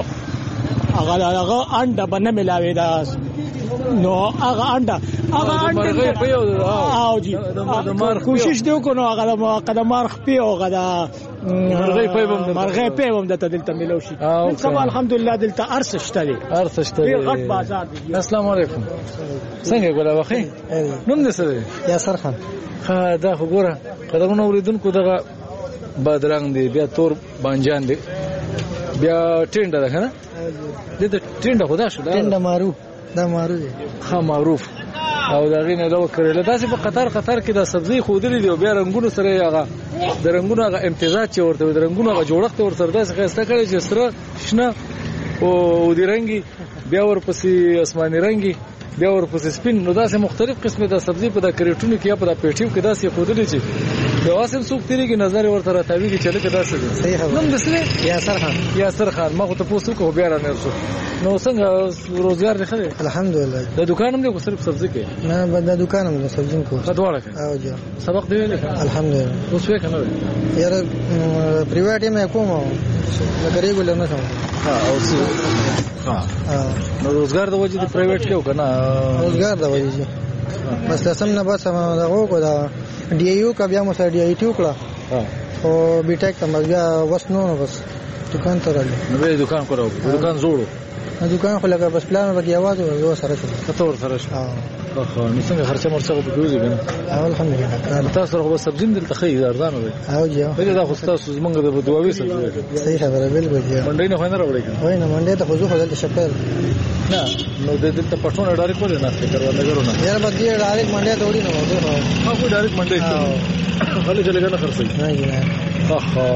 هغه هغه انډه بنه ملاوي دا نو هغه انډه هغه انډه په یو او جی کوشش دیو کو نو هغه قدمار خپي او هغه مرغې پیوم مرغې پیوم د دلته ملو شي سبا الحمدلله دلته ارس شته دي ارس شته دي غټ بازار دی. السلام علیکم څنګه ګولا وخی نوم دې څه یاسر خان ها دا خو ګوره قدمونه اوریدونکو دغه بادرنګ دی بیا تور بانجان دی بیا ټینډه ده کنه دې ټینډه خدا شو دا ټینډه معروف دا معروف دی ها معروف او دا غینه لو کړل دا چې په قطار قطار کې دا سبزی خودري دی او بیا رنگونو سره هغه د رنگونو هغه امتزاج چې ورته د رنگونو هغه جوړښت ورته دا څه خسته کړي چې سره شنه او د رنگي بیا ورپسې آسماني رنگي بیا ورپسې سپین نو دا سه مختلف قسمه د سبزی په د کریټونو کې یا په د پیټیو کې دا سه خودري چې یو اسم سوق تیری کې نظر ورته راتوي کې چې لکه دا څه صحیح خبر نن دسه یاسر خان یاسر خان ما خو ته پوسو کو بیا را نه شو نو څنګه روزګار دی خله الحمدلله د دکانم دی صرف سبزی کې نه بد دکانم دی سبزی کو خدواړه او جا سبق دی الحمدلله اوس وې کنه یاره پرایویټ مې کوم لکه ریګولر نه کوم ها اوس ها نو روزګار د وجې د پرایویټ کې وکنه روزګار د وجې بس لسم نه بس ما دغه کو دا डी आई यू का बया मसा डी आई टी उकड़ा हां और बीटेक का बया वस नो बस दुकान तो रहले नवे दुकान करो दुकान जोड़ो दुकान خو لګه بس پلان بګي आवाज او سره شو کتور سره شو ها خو نو څنګه خرچه مرچه په کوزي کنه الحمدلله تاسو خو سبزین دل تخی ارزان وي او جی په دا خو تاسو زمونږ د بدووي سبزی صحیح خبره بالکل جی منډي نه خنه راوړی وای نه منډي ته خو خو دلته شپل نه نو د دلته پټونه ډایرکټ ولې نه څه کارو نه ګرونه یار بدی ډایرکټ منډي ته وړي نه وځو ما خو ډایرکټ منډي ته خلک لګنه خرڅي نه جی ها ها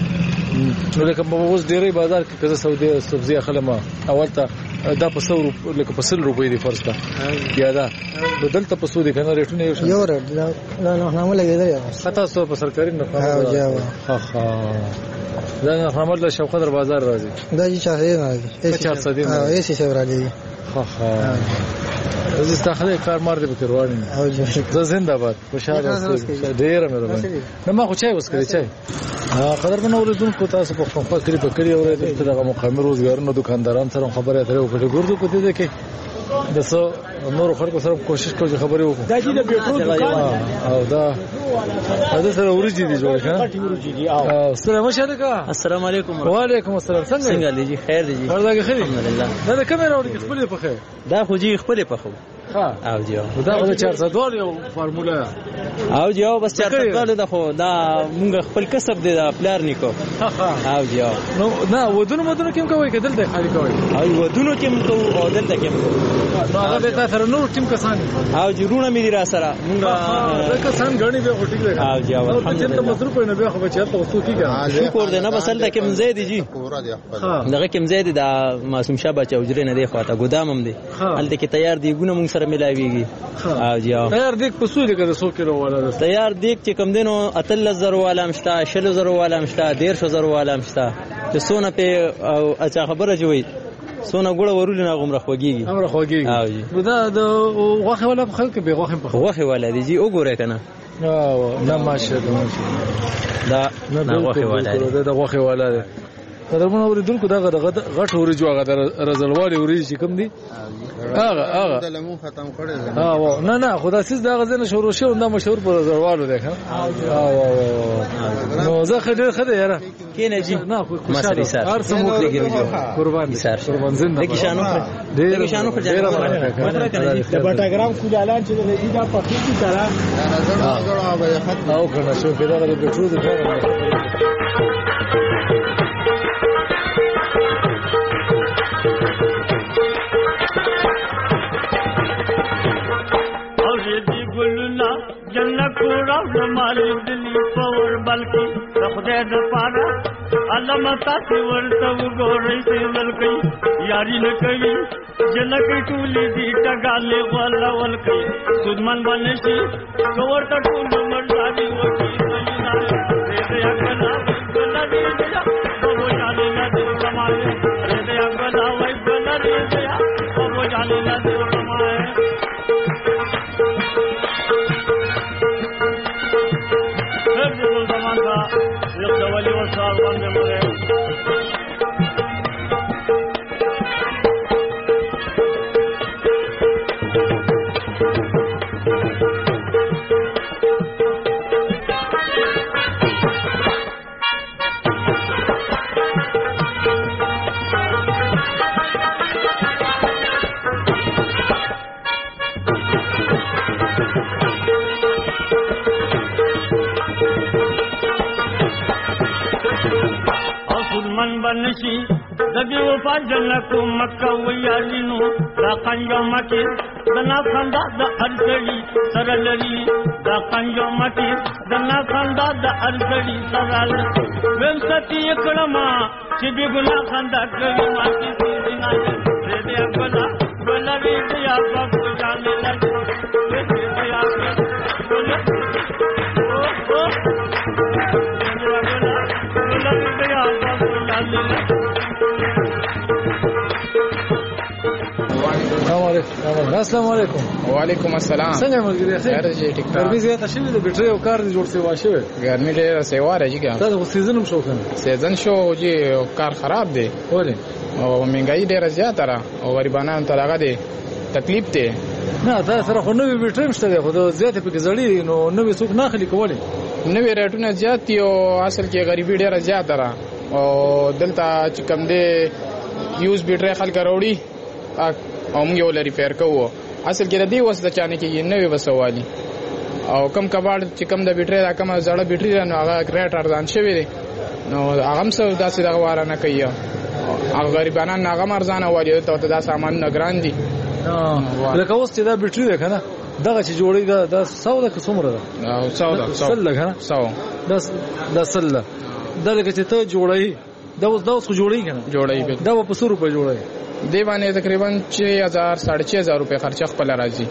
نو لکه په اوس ډیری بازار کې کزه سعودي سبزی خلما اول ته دا په سو لکه په سل روپۍ دی فرض کا یا دا بدلته په سو دي کنه ریټونه یو یو ریټ دا نه نه ملګری دی خطا سو په سرکاري نه ها ها دا نه محمد له شوقدر بازار راځي دا چې چا نه راځي چار سدي ها یې څه راځي ها ها زه ستاسو کار مار دې په رواني او زه زنده باد خوشاله اوسئ ډیر مهرباني نو ما خو چای وسکري چای قدر منو اوریدونکو تاسو په خپل فکر په کړی اوریدل دغه مقامي روزګارونو دکانداران سره خبرې اترې وکړي ګورځو په دې کې د څو نور خلکو سره کوشش کوي خبرې وکړي دا چې د بیٹرو دکان او دا دا سره ورجی دي جوړ کړه ورجی دي او السلام علیکم السلام علیکم وعلیکم السلام څنګه څنګه دي خیر دي ورته خیر الحمدلله دا د کیمرا وړي خپل په خیر دا خو جی خپل په خو ها او جی دا د چار سو ډول یو فارمولا او جی بس چار سو ډول دا خو دا مونږ خپل کسب دی دا پلار نیکو ها او جی نو نه ودونو مدونو کوم کوي کدل ته خالي کوي او ودونو کوم کو او دلته کوم نو هغه د تاسو نور ټیم کسان او جرونه مې را سره مونږ دا کسان غړي به هټیک دی او جی الحمدلله مصروف نه به خو بچا ته وسو کیږي شکر دې نه بسل ته کوم زید جی دغه کوم زید دا معصوم شاه بچا وجره نه دی خواته ګدامم دی هلته کې تیار دی ګونه مونږ سره ملاويږي او جی تیار دیک په سوې کې څو کیلو والا تیار دیک چې کم دینو اتل زرو والا مشتا شل زرو والا مشتا ډیر شو زرو والا مشتا چې سونه په او اچھا خبره جوړي سونه ګوړه ورول نه غومره خوږيږي غومره خوږيږي او جی دا د غوخه ولا په خلک به غوخه په غوخه ولا دی جی وګوره کنه او نه ماشاءالله دا نه غوخه ولا دی دا غوخه ولا دی قدرمن اوریدونکو دا غټ ورجو هغه رزلوالي ورجی کوم دي هغه هغه د لمو ختم کړل ها نه نه خدا سیس دا غزنه شروع شو دا مشهور پر رزلوالو ده ها نو زه خدای خدای یاره کینه جی نه مصری سر هر سمو کېږي قربان سر قربان زنده دغه شانو دغه شانو پر ځای د بټاګرام کولالان چې د دې په کې کرا او کنه شو په دغه د بیٹرو د جنت کو راو مال دلی پور بلکی خدای د پاره لمتا سی ورته وګورئ سیزل کوي یاري نه کوي جنکې ټولې دي ټګالې غولول کوي سودمن بنشي ورته ټول مرزادي وکي دې اګلا ګلا دې دیا او جالي نه دې کماله دې اګلا وای ګلا دې دیا او جالي نه دې کماله هر زمان دا یو ډول وسال باندې مړ من بنشي دبي وفا جنکو مکه ویالینو دا قنجو مکی دنا خندا د ارزړي سره لري دا قنجو مکی دنا خندا د ارزړي سره لري ویم ستی کړما چې به ګنا خندا کوي ماکي سينا دې دې اګلا بلوي دې اپا کو جانې لګي دې دې یا بوله او او دې اګلا بلوي دې اپا کو السلام علیکم. وعلیکم السلام. څنګه ملګری یې؟ خیر دی ټیک ټاک. ګرمي زیاته شوې ده بیټري او کار دې جوړ سیوا شوی. ګرمي ډېره سیوا راځي ګا. دا سیزن هم شو کنه. سیزن شو جی کار خراب دی. ولې؟ او مهنګای ډېره زیاته را او غریبانو ته راغی دی تکلیف دی. نه دا سره خو نوې بیټري مشته ده خو زیاته پکې زړی نو نوې څوک نه خلی کولی. نوې ریټونه زیات دي او اصل کې غریبي ډېره زیاته را او دلته چې کم دی یوز بیټري خلک راوړي او موږ یو لري ریپیر کوو. اصل کې د دې وسه چانه کې نوې وسوالي او کم کباړ چې کم د بیټري دا کم زړه بیټري نو هغه ریټ ارزان شوی دی نو هغه هم څه داسې دغه واره نه کوي. هغه غریبانان هغه مرزانه وایي ته دا سامان نه ګران دي. لکه اوس چې دا بیټري ده کنه دغه چې جوړي دا د ساو د کومره ده او ساو ده سل لګه ساو دا د سل دا لکه چې ته جوړي دا اوس دا اوس جوړي کنه جوړي دا په څو روپے جوړي دی باندې تقریبا छह हज़ार साढ़े छह हज़ार روپے خرچه خپل راځي.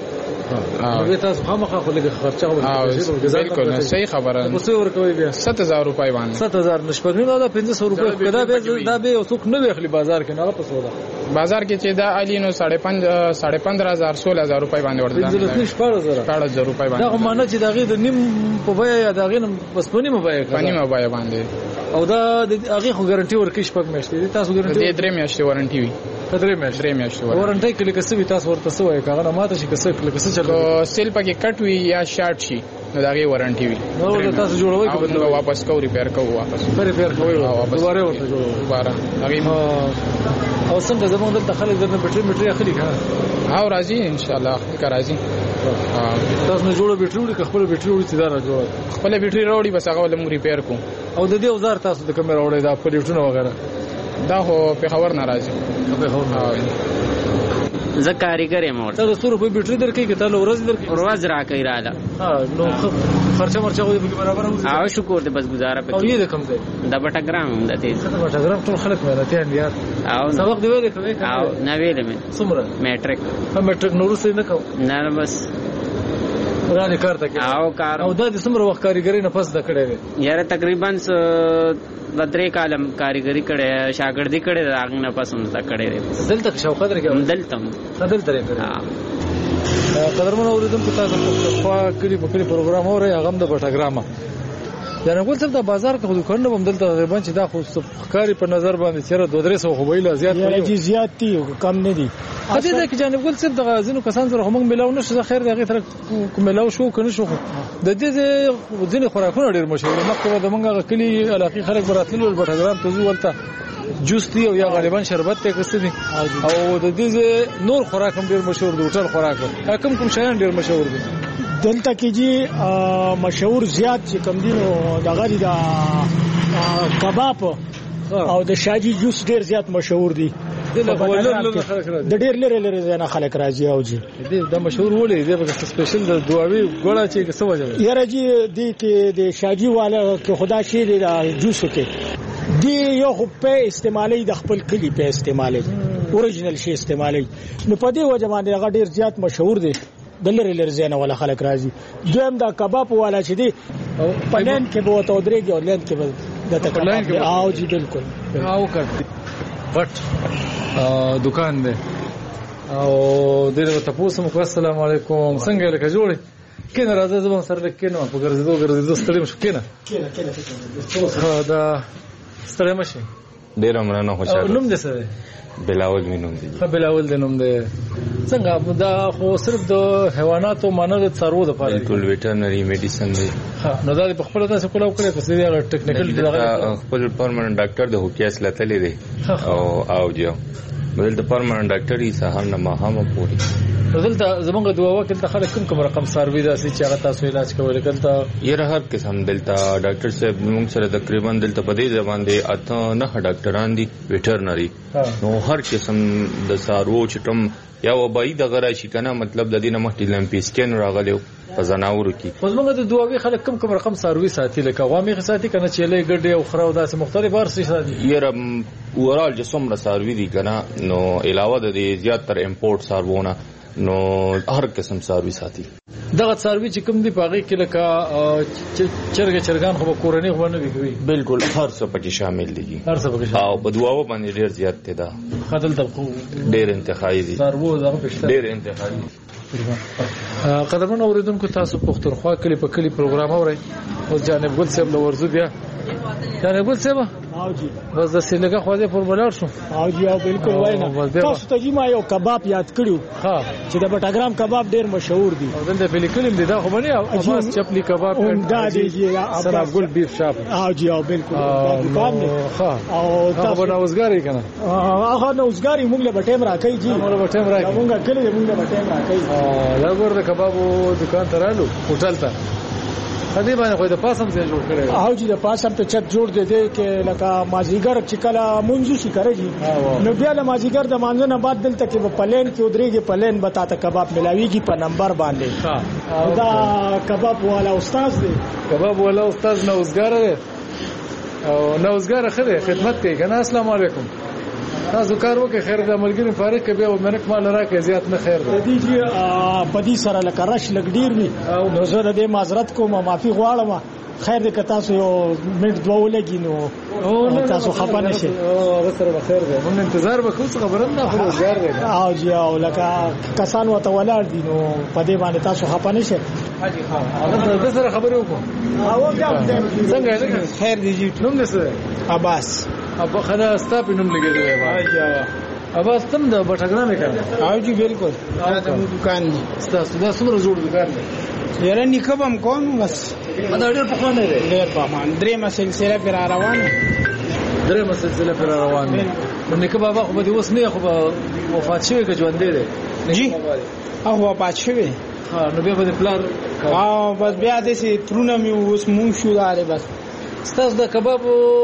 نو تاسو خامخا خو لګه خرچه وکړئ. بالکل صحیح خبره. په څو ورکوي بیا सात हज़ार روپے باندې सात हज़ार نشپګنی دا پنځه سو روپے کدا به دا به څوک نه ویخلی بازار کې نه په سودا بازار کې چې دا علي نو साढ़े पाँच साढ़े पंद्रह हज़ार सोलह हज़ार روپے باندې ورته پنځه हज़ार روپے باندې دا معنی چې دا غي د نیم په بیا یا دا غي بس په نیمه بیا په نیمه بیا باندې او دا هغه خو ګارانټي ورکړي شپږ میاشتې تاسو ګارانټي دې درې میاشتې وارنټي وي. درې میاشتې درې میاشتې وارنټي کله کسې تاسو ورته سوې کاغه نه ماته شي کسې کله کسې چلو سیل پکې کټ وي یا شارټ شي نو دا غي وارنټي وي. نو تاسو جوړوي که بدلو واپس کو ریپیر کو واپس ریپیر کوي دوباره ورته جوړوي دوباره هغه او څنګه زمونږ د خلک درنه بیټري بیټري اخلي کنه او راځي ان شاء الله کا راځي. تاسو نه جوړو بیټري وړي خپل بیټري وړي چې دا را جوړ خپل بیټري راوړي بس هغه ولې ریپیر کو او د دې اوزار تاسو د کیمرا وړي دا پلیټونه وغیرہ دا هو په خبر ناراضي په خبر زه کاریګر یم ورته تاسو سره په بیټري درکې کې تاسو ورځ درکې ورځ راکې رااله ها نو خرچه مرچه وي به برابر وي او شکر دې بس گزاره پکې او یې د کم ځای دا بټګرام د دې بټګرام ټول خلک مې راته یار او سبق دی ویلې کوي او نه ویلې مې څومره میټریک هم میټریک نور څه نه کو نه بس ورانه کار ته او کار او د څومره وخت کاریګری نه پس د کړې یاره تقریبا د درې کالم کاریګری کړې شاګردي کړې راغ نه پس هم تا کړې دلته شاوخه درګه دلته دلته کړې قدرمن اوریدونکو تاسو په کلی په کلی پروګرام اوري هغه د بټګرامه دا نه ګول څه د بازار کې خو کنه هم دلته تقریبا چې دا خو ښکاری په نظر باندې چیرې دوه درې سو خو ویل زیات دی زیات دي کم نه دي اته دا کې جانب ګول څه د غازینو کسان سره هم ملاو نشو خیر دغه تر ملاو شو کنه شو د دې ځینې خوراکونه ډیر مشهور مخکې د منګه کلی علاقې خلک براتلو بټګرام ته ځولته جوس دی او یا غالبا شربت ته کس دي او د دې نور خوراک هم ډیر مشهور دي ټول خوراک کوم کوم شیان ډیر مشهور دي دلته کې جی مشهور زیات چې کم دي نو دغه د کباب او د شاجي جوس ډیر زیات مشهور دي د ډیر لري لري نه خلک راځي او جی دا مشهور ولې دی په سپیشل د دواوی ګوړه چې څه وجه یاره جی دی کې د شاجي والا کې خدا شي د جوس کې دی یو خو په استعمالي د خپل کلی په استعمالي اوریجنل شی استعمالي نو په دې وجه باندې هغه ډیر زیات مشهور دی د لری لری زینه ولا خلک راځي. دویم دا کباب والا چې دی پلان کې به وته درېږي او لند کې به د تکلین او جی بالکل او کټ پټ دکان دی او دغه تاسو مو السلام علیکم څنګه لکه جوړی کینه راځه زما سره لکینه په ګرځېدو ګرځېدو ستړي مشو کینه کینه کینه دا ستړي مشي ډیر امرانه خوشاله نوم دې سره بلاول مينوم دي بلاول دې نوم دې څنګه دا خو صرف د حیواناتو مانه د څارو د پاره ټول ویټرنری میډیسن دی نو دا په خپل تاسو کولاو کړی په سړي ټیکنیکل دغه خپل پرمننت ډاکټر د هوکیاس لته دی او او جو بدل د پرمننت ډاکټر یې سهار نه ماهامه پوری دلته زمونږ دوا وکړه خلک کوم کوم رقم سروي داسې چې هغه تاسو علاج کوي کله یره هر قسم دلته ډاکټر صاحب موږ سره تقریبا دلته په دې ځبان دي اته نه ډاکټران دي ویټرنری نو هر قسم د سارو چټم یا وبای د غره شي کنه مطلب د دې نه مخکې لمپی سکین راغلی په زناورو کې اوس موږ د دواوی خلک کوم کوم رقم سروي ساتي لکه غوامي ساتي کنه چې له ګډي او خراو داسې مختلف ارسي ساتي یره اورال جسم را سروي دي کنه نو علاوه د دې زیات تر امپورټ سروونه نو هر قسم سروي ساتي دغه سروي چې کوم دی پاغي کې لکه چرګ چرګان خو کورنۍ خو نه وي بالکل هر څه پکې شامل دي هر څه پکې او په دواو باندې ډیر زیات دی دا خدل ته ډیر انتخابي دي سرو دغه پښته ډیر انتخابي قدرمن اوریدونکو تاسو پښتونخوا کلی په کلی پروګرام اورئ او جانب ګل صاحب نو ورزو بیا جانب ګل صاحب او جی بس د سیلګه خو دې فورمولر شو او جی او بالکل واینا تاسو ته جی ما یو کباب یاد کړو ها چې د بټاګرام کباب ډیر مشهور دي او دلته فلیکلم دي دا خو باندې او ماس چپلی کباب دا دی جی سره ګل بیف شاپ او جی او بالکل دکان دی ها او تاسو نه اوسګاری کنه هغه نه اوسګاری موږ له بټیم راکې جی موږ له بټیم راکې موږ کلی موږ له بټیم راکې دا ګور د کبابو دکان ته رالو هوټل ته خدای باندې خو د پاسم څخه جوړ کړی او چې د پاسم ته چت جوړ دی دی کې لکه مازیګر چې کله مونږ شي کوي نو بیا له مازیګر د مانځ نه بعد دلته کې په پلین کې ودرېږي پلین بتا ته کباب ملاويږي په نمبر باندې دا کباب والا استاد دی کباب والا استاد نوزګار دی او نوزګار خدای خدمت کوي کنه السلام علیکم تاسو کار وکړئ خیر د ملګری فارق کې بیا منک مال راکې زیات نه خیر دی دی جی په دې سره لکه رش لګ ډیر وي نو زه د دې معذرت کوم معافي غواړم خیر دې که تاسو یو منټ دوه ولګي نو تاسو خپه نشئ او سره بخیر دی موږ انتظار وکړو څه خبره نه خو روزګار دی او جی او لکه کسان وته ولاړ دي نو په دې باندې تاسو خپه نشئ حاجی خان هغه د سره خبرې وکړو او بیا څنګه خیر دی جی نوم دې څه عباس ابا خدا ستا په نوم لګیدل دی واجا ابا تم د بټګرام کړه او جی بالکل دا د دکان دی تاسو دا څومره جوړ دکان دی یاره نکبم کوم بس دا ډېر په خوانه دی ډېر په مان درې مسلسله پر روان درې مسلسله پر روان نو نکبه بابا خو به اوس نه خو وفات شوی که ژوند دی جی هغه وفات شوی ها نو بیا به پلان او بس بیا د سي ترونه مې اوس مونږ شو داره بس ستاسو د کباب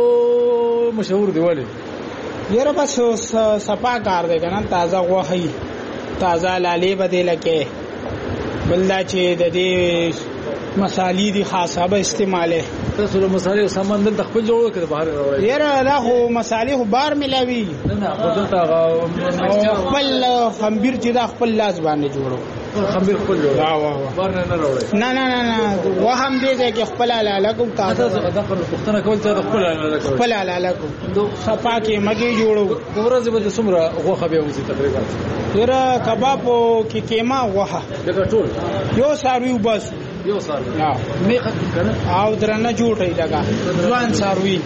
مشهور دی ولی یره بس صفا کار دی کنه تازه غوخی تازه لاله بدله کې بلدا چې د دې مصالې دي خاصه به استعماله تاسو له مصالې او سامان دلته خپل جوړ کړئ بهر راوړئ یره لا خو مصالې خو بار ملاوي نه نه دلته خپل خمبیر چې دا خپل لاس باندې جوړو خمبیر خپل جوړو واه واه بار نه نه راوړئ نه نه نه نه و هم دې کې خپل لاله کوم تاسو دا پر پښتنه کول ته خپل لاله کوم خپل لاله کوم صفا کې مګي جوړو ورځ به څومره غوخه به وځي تقریبا یره کباب کې کېما غوخه دغه ټول یو ساروي بس یو ساروي ها میخه کنه او درنه جوړی دغه ځوان ساروي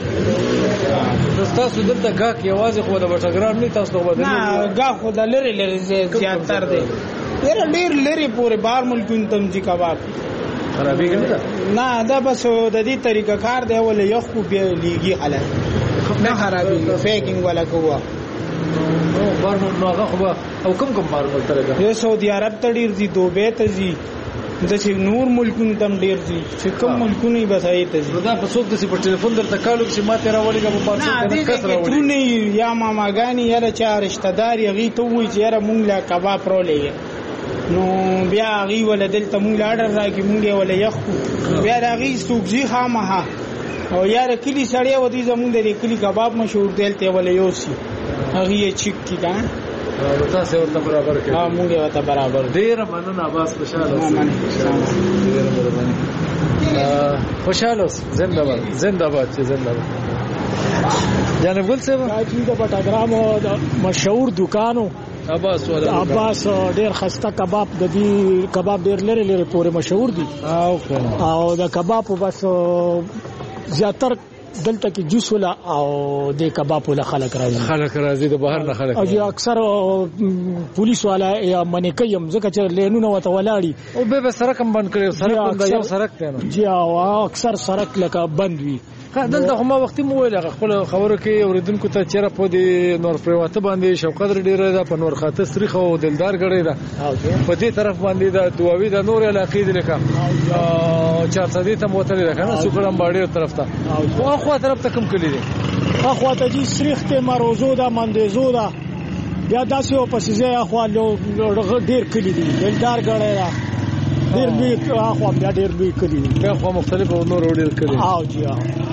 تاسو دلته غاک یوازې خو د بټګرام نه تاسو په بدل نه غاک خو د لری لری زیات تر دی ډیر ډیر لری پورې بار ملکون تم جی کباب خرابې کنه نه دا بس د دې طریقه کار دی ولې یو خو به لیږي حالت نه خرابې فیکینګ ولا کوه نو بار نو هغه خو او کم کم بار ولته یو سعودي عرب ته ډیر دي دوبه ته دي د چې نور ملکونو تم ډیر دي چې کوم ملکونه بسای ته دي دا په څوک د په ټلیفون درته کالو چې ما ته راولې په پاتې نه کس راولې نه یا ماماګانی یا چا رشتہ دار یغي ته وای چې یاره مونږ لا کباب رولې نو بیا غي ول دلته مونږ لا اډر راکې مونږ ول یخ بیا راغي سوقزي خامها او یاره کلی سړی و دې زمونږ د کلی کباب مشهور دی ته ولې یوسي هغه یې چیک کی دا او تاسو ورته برابر کړئ. ها مونږ ورته برابر. ډیر مننه عباس، خوشاله اوسئ. ډیر مهرباني. خوشاله اوسئ. زنده باد زنده باد چې زنده باد. جناب ګل صاحب دا چې د پټاګرام مشهور دکانو عباس والا عباس ډیر خسته کباب د دې کباب ډیر لري لري پورې مشهور دي. او او د کباب بس زیاتر دلته کې جوس ولا او د کباب ولا خلک راځي خلک راځي د بهر نه خلک. او اکثر پولیس والا یا منیکي هم ځکه چې لینونه وته ولاړی او به به سرک هم بند کړي. سرک بند یو سرک دی نو جی او اکثر سرک لکه بند وي. دلته هم وختي مو ویل خپل خبرو کې اوریدونکو ته چیرې په دې نور پریواته باندې شوقدر ډیره ده، په نور خاطر سریخ او دلدار غړي ده، په دې طرف باندې ده دواوی د نور علاقې دي لکه چار صدې ته موتلې ده کنه سوکړم باډي طرف ته او خو طرف ته کم کلی دي اخو ته جی سریخ ته مروزو ده مندزو ده یا داسې او پسې اخو ډیر کلی دي دلدار غړي ده ډیر لوی اخو بیا ډیر لوی کلی دي بیا خو مختلف نور ډیر کلی. او جی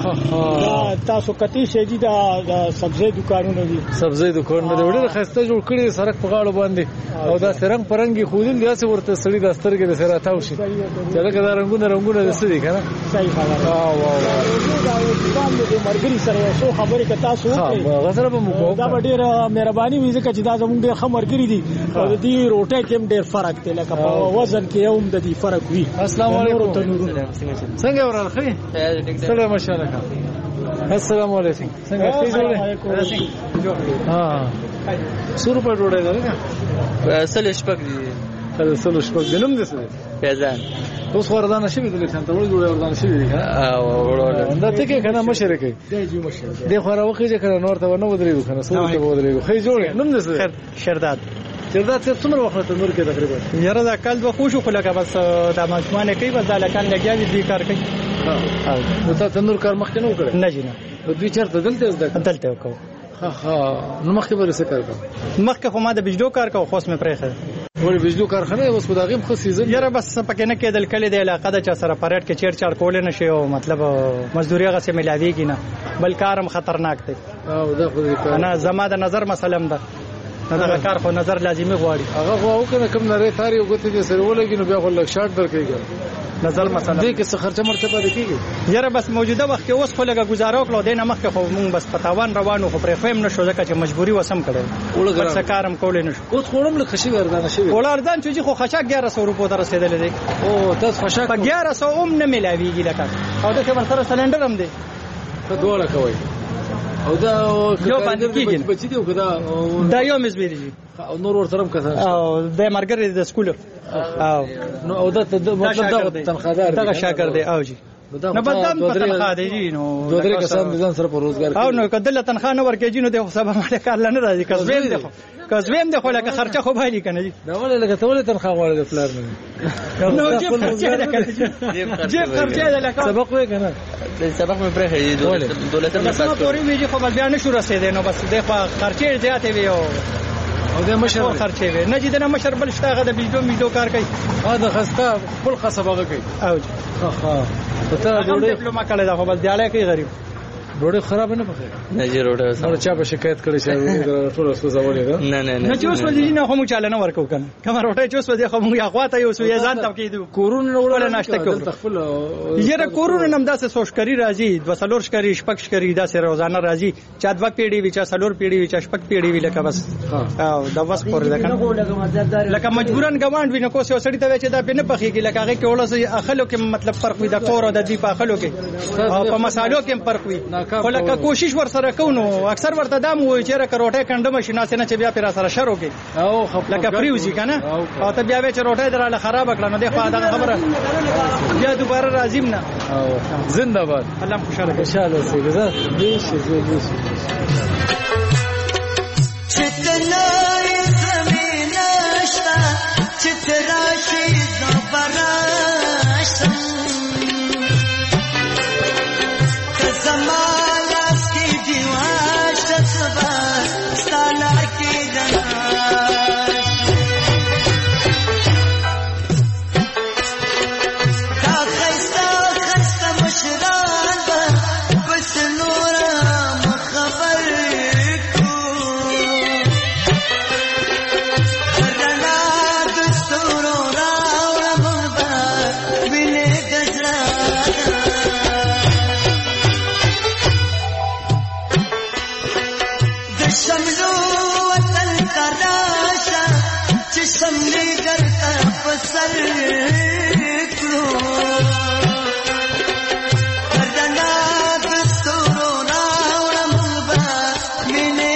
دا تاسو کتی شي دي د سبزی دکانونه دي. سبزی دکانونه ډیر خسته جوړ کړي سرک په غاړه باندې او دا سرنګ پرنګي خودل داسې ورته سړی د سترګې د سره تاو شي چې لکه دا رنگونه رنگونه د سړي کنه. صحیح خبره. او واو دا د مرګري سره یو خبرې ک تاسو وکړئ. ها غزر به مو دا ډیر مهرباني وي ځکه چې دا زموږ ډیر خمرګري دي او د دې روټه کې ډیر فرق دی لکه په وزن کې هم د دې فرق وي. السلام علیکم. څنګه ورال خې؟ سلام ماشاءالله. السلام علیکم. څنګه ښه جوړه؟ ها سور په ډوډۍ ده نه؟ سل شپږ دي. سل شپږ دنم دي څه؟ پیزان. اوس وردان شي دي لکه ته ول جوړه وردان شي دي ها؟ او ورول. دا ته کې کنه مشرکې. دی مشرک. دی خو راوخې چې کنه نور ته ونه ودرېږي کنه سور ته ودرېږي. خې جوړه نوم دي څه؟ شرداد. شرداد څه څومره وخت ته نور کې تقریبا؟ یاره دا کال به خوشو خو لکه بس د ماشومان کوي بس دا لکان لګیاوي دې کار کوي. ها نو ته نور کار مخکې نه وکړې؟ نه جنا. دوی چیرته دلته زده دلته وکاو. ها ها نو مخکې به څه کار کوم؟ مخکې خو ما د بجلو کار کوم خو اسمه پرېخه. ولې بجلو کارخانه اوس په دغه خو سیزن یاره بس پکې نه کېدل کله د علاقې د چا سره پریټ کې چیر چار کول نه شي او مطلب مزدوري غسه ملاويږي نه بل کارم خطرناک دی. او دا خو دې کار انا زما د نظر مسلم ده دا کار خو نظر لازمي غواړي. هغه خو او کنه کوم نری تاری وګته دي سره ولګي نو بیا خو لک شارټ درکېږي نظر مسله دې کې څه خرچه مرچه پاتې کیږي. یاره بس موجوده وخت کې اوس خو لګه گزارو کړو دینه مخکې خو مونږ بس پتاوان روانو خو پرې فهم نشو ځکه چې مجبوري وسم کړو ولګ څه کارم کولې نشو. اوس خورم لک خشي وردان شي ولا اردان چې خو خشاک اګیاره سو روپو ته رسیدلې دي. او تاسو خشاک اګیاره سو هم نه ملاويږي لکه او دا څه ورسره سلندر هم دي ته دوړه کوي او دا یو باندې کېږي بچی دی او دا دا یو مزبي دي او نور ور طرف کته او د مرګري د سکول او نو او دا مطلب دا تنخوادار دا شاګرد دی او جی نو بدام په تنخواه دی جی نو دوه درې کسان د ځان سره په روزګار او نو کله تنخواه نه ورکې جی نو د حساب باندې کار لنه راځي کزویم دی خو کزویم دی خو لکه خرچه خو باندې کنه جی دا ولې لکه ته ولې تنخواه غواړې د پلان نه نو جیب خرچه ده کنه جیب خرچه ده لکه سبق وې کنه سبق مې پرې هي دولت نه سم پوری ویږي خو بیا نه شو رسیدې نو بس د خرچه زیاتې وی او او د مشر خرچه وی نه جدي نه مشر بل شتاغه د بجلو میډو کار کوي ا د خسته خپل قصبه کوي او ها ها ته ډوډۍ ډیپلوما کړی دا خو بس دیاله کوي غریب ډوډۍ خراب نه پخې نه جی ډوډۍ سره چا به شکایت کړی چې ټول اوس زولې ده نه نه نه چې اوس ولې نه هم چاله نه ورکو کنه کوم روټه چې اوس ولې خو موږ اخواته یو سو ځان ته کېدو کورونه ولا ناشته کوو خپل یره کورونه نم داسې سوشکری راځي د وسلور شکری شپک شکری داسې روزانه راځي چا د وک پیډي وی چا سلور پیډي وی چا شپک پیډي وی لکه بس او د وس پورې ده کنه لکه مجبورن غواند وینې کوسه وسړی ته چې دا بنه پخېږي لکه هغه کې وړه اخلو کې مطلب فرق وي د کور او د دی په اخلو کې او په مسالو کې فرق وي ولکه کوشش ور سره کوو اکثر ورته دام وای چې را کروټه کندم شناسه نه چې بیا پر سره شرو کې او لکه پریوزی کنه او ته بیا چې روټه دراله خراب کړه نو د خدای خبره بیا دوباره راځم نه او زنده باد الله خوشاله خوشاله سي گزار دې شي دې شي چتنا زمينه شتا چترا شي زبراشم زمانه کی دیواش سبا ستانا کی جناش دا خستا خستا مشران با وطن تراشا چې سملی درته پسر کړو کردنا دستورو راوړم با مینې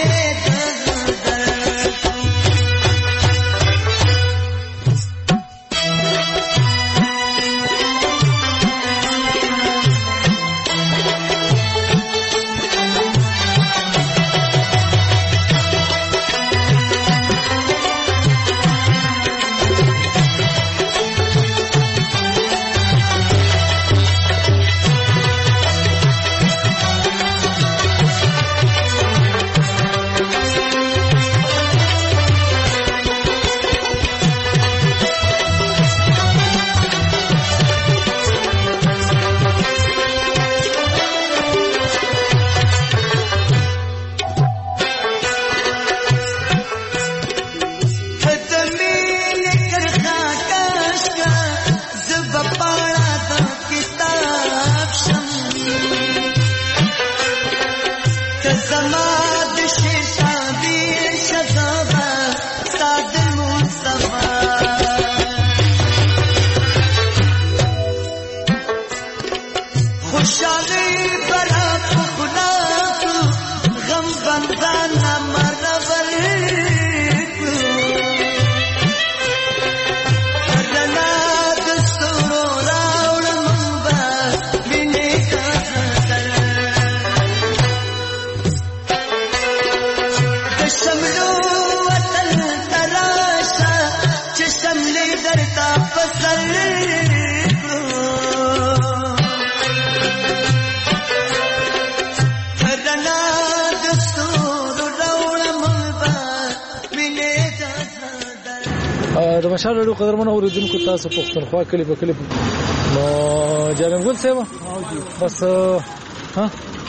د مشال له قدرمنو اوریدونکو تاسو پښتونخوا کلی په کلی نو جانګل سیوا بس ها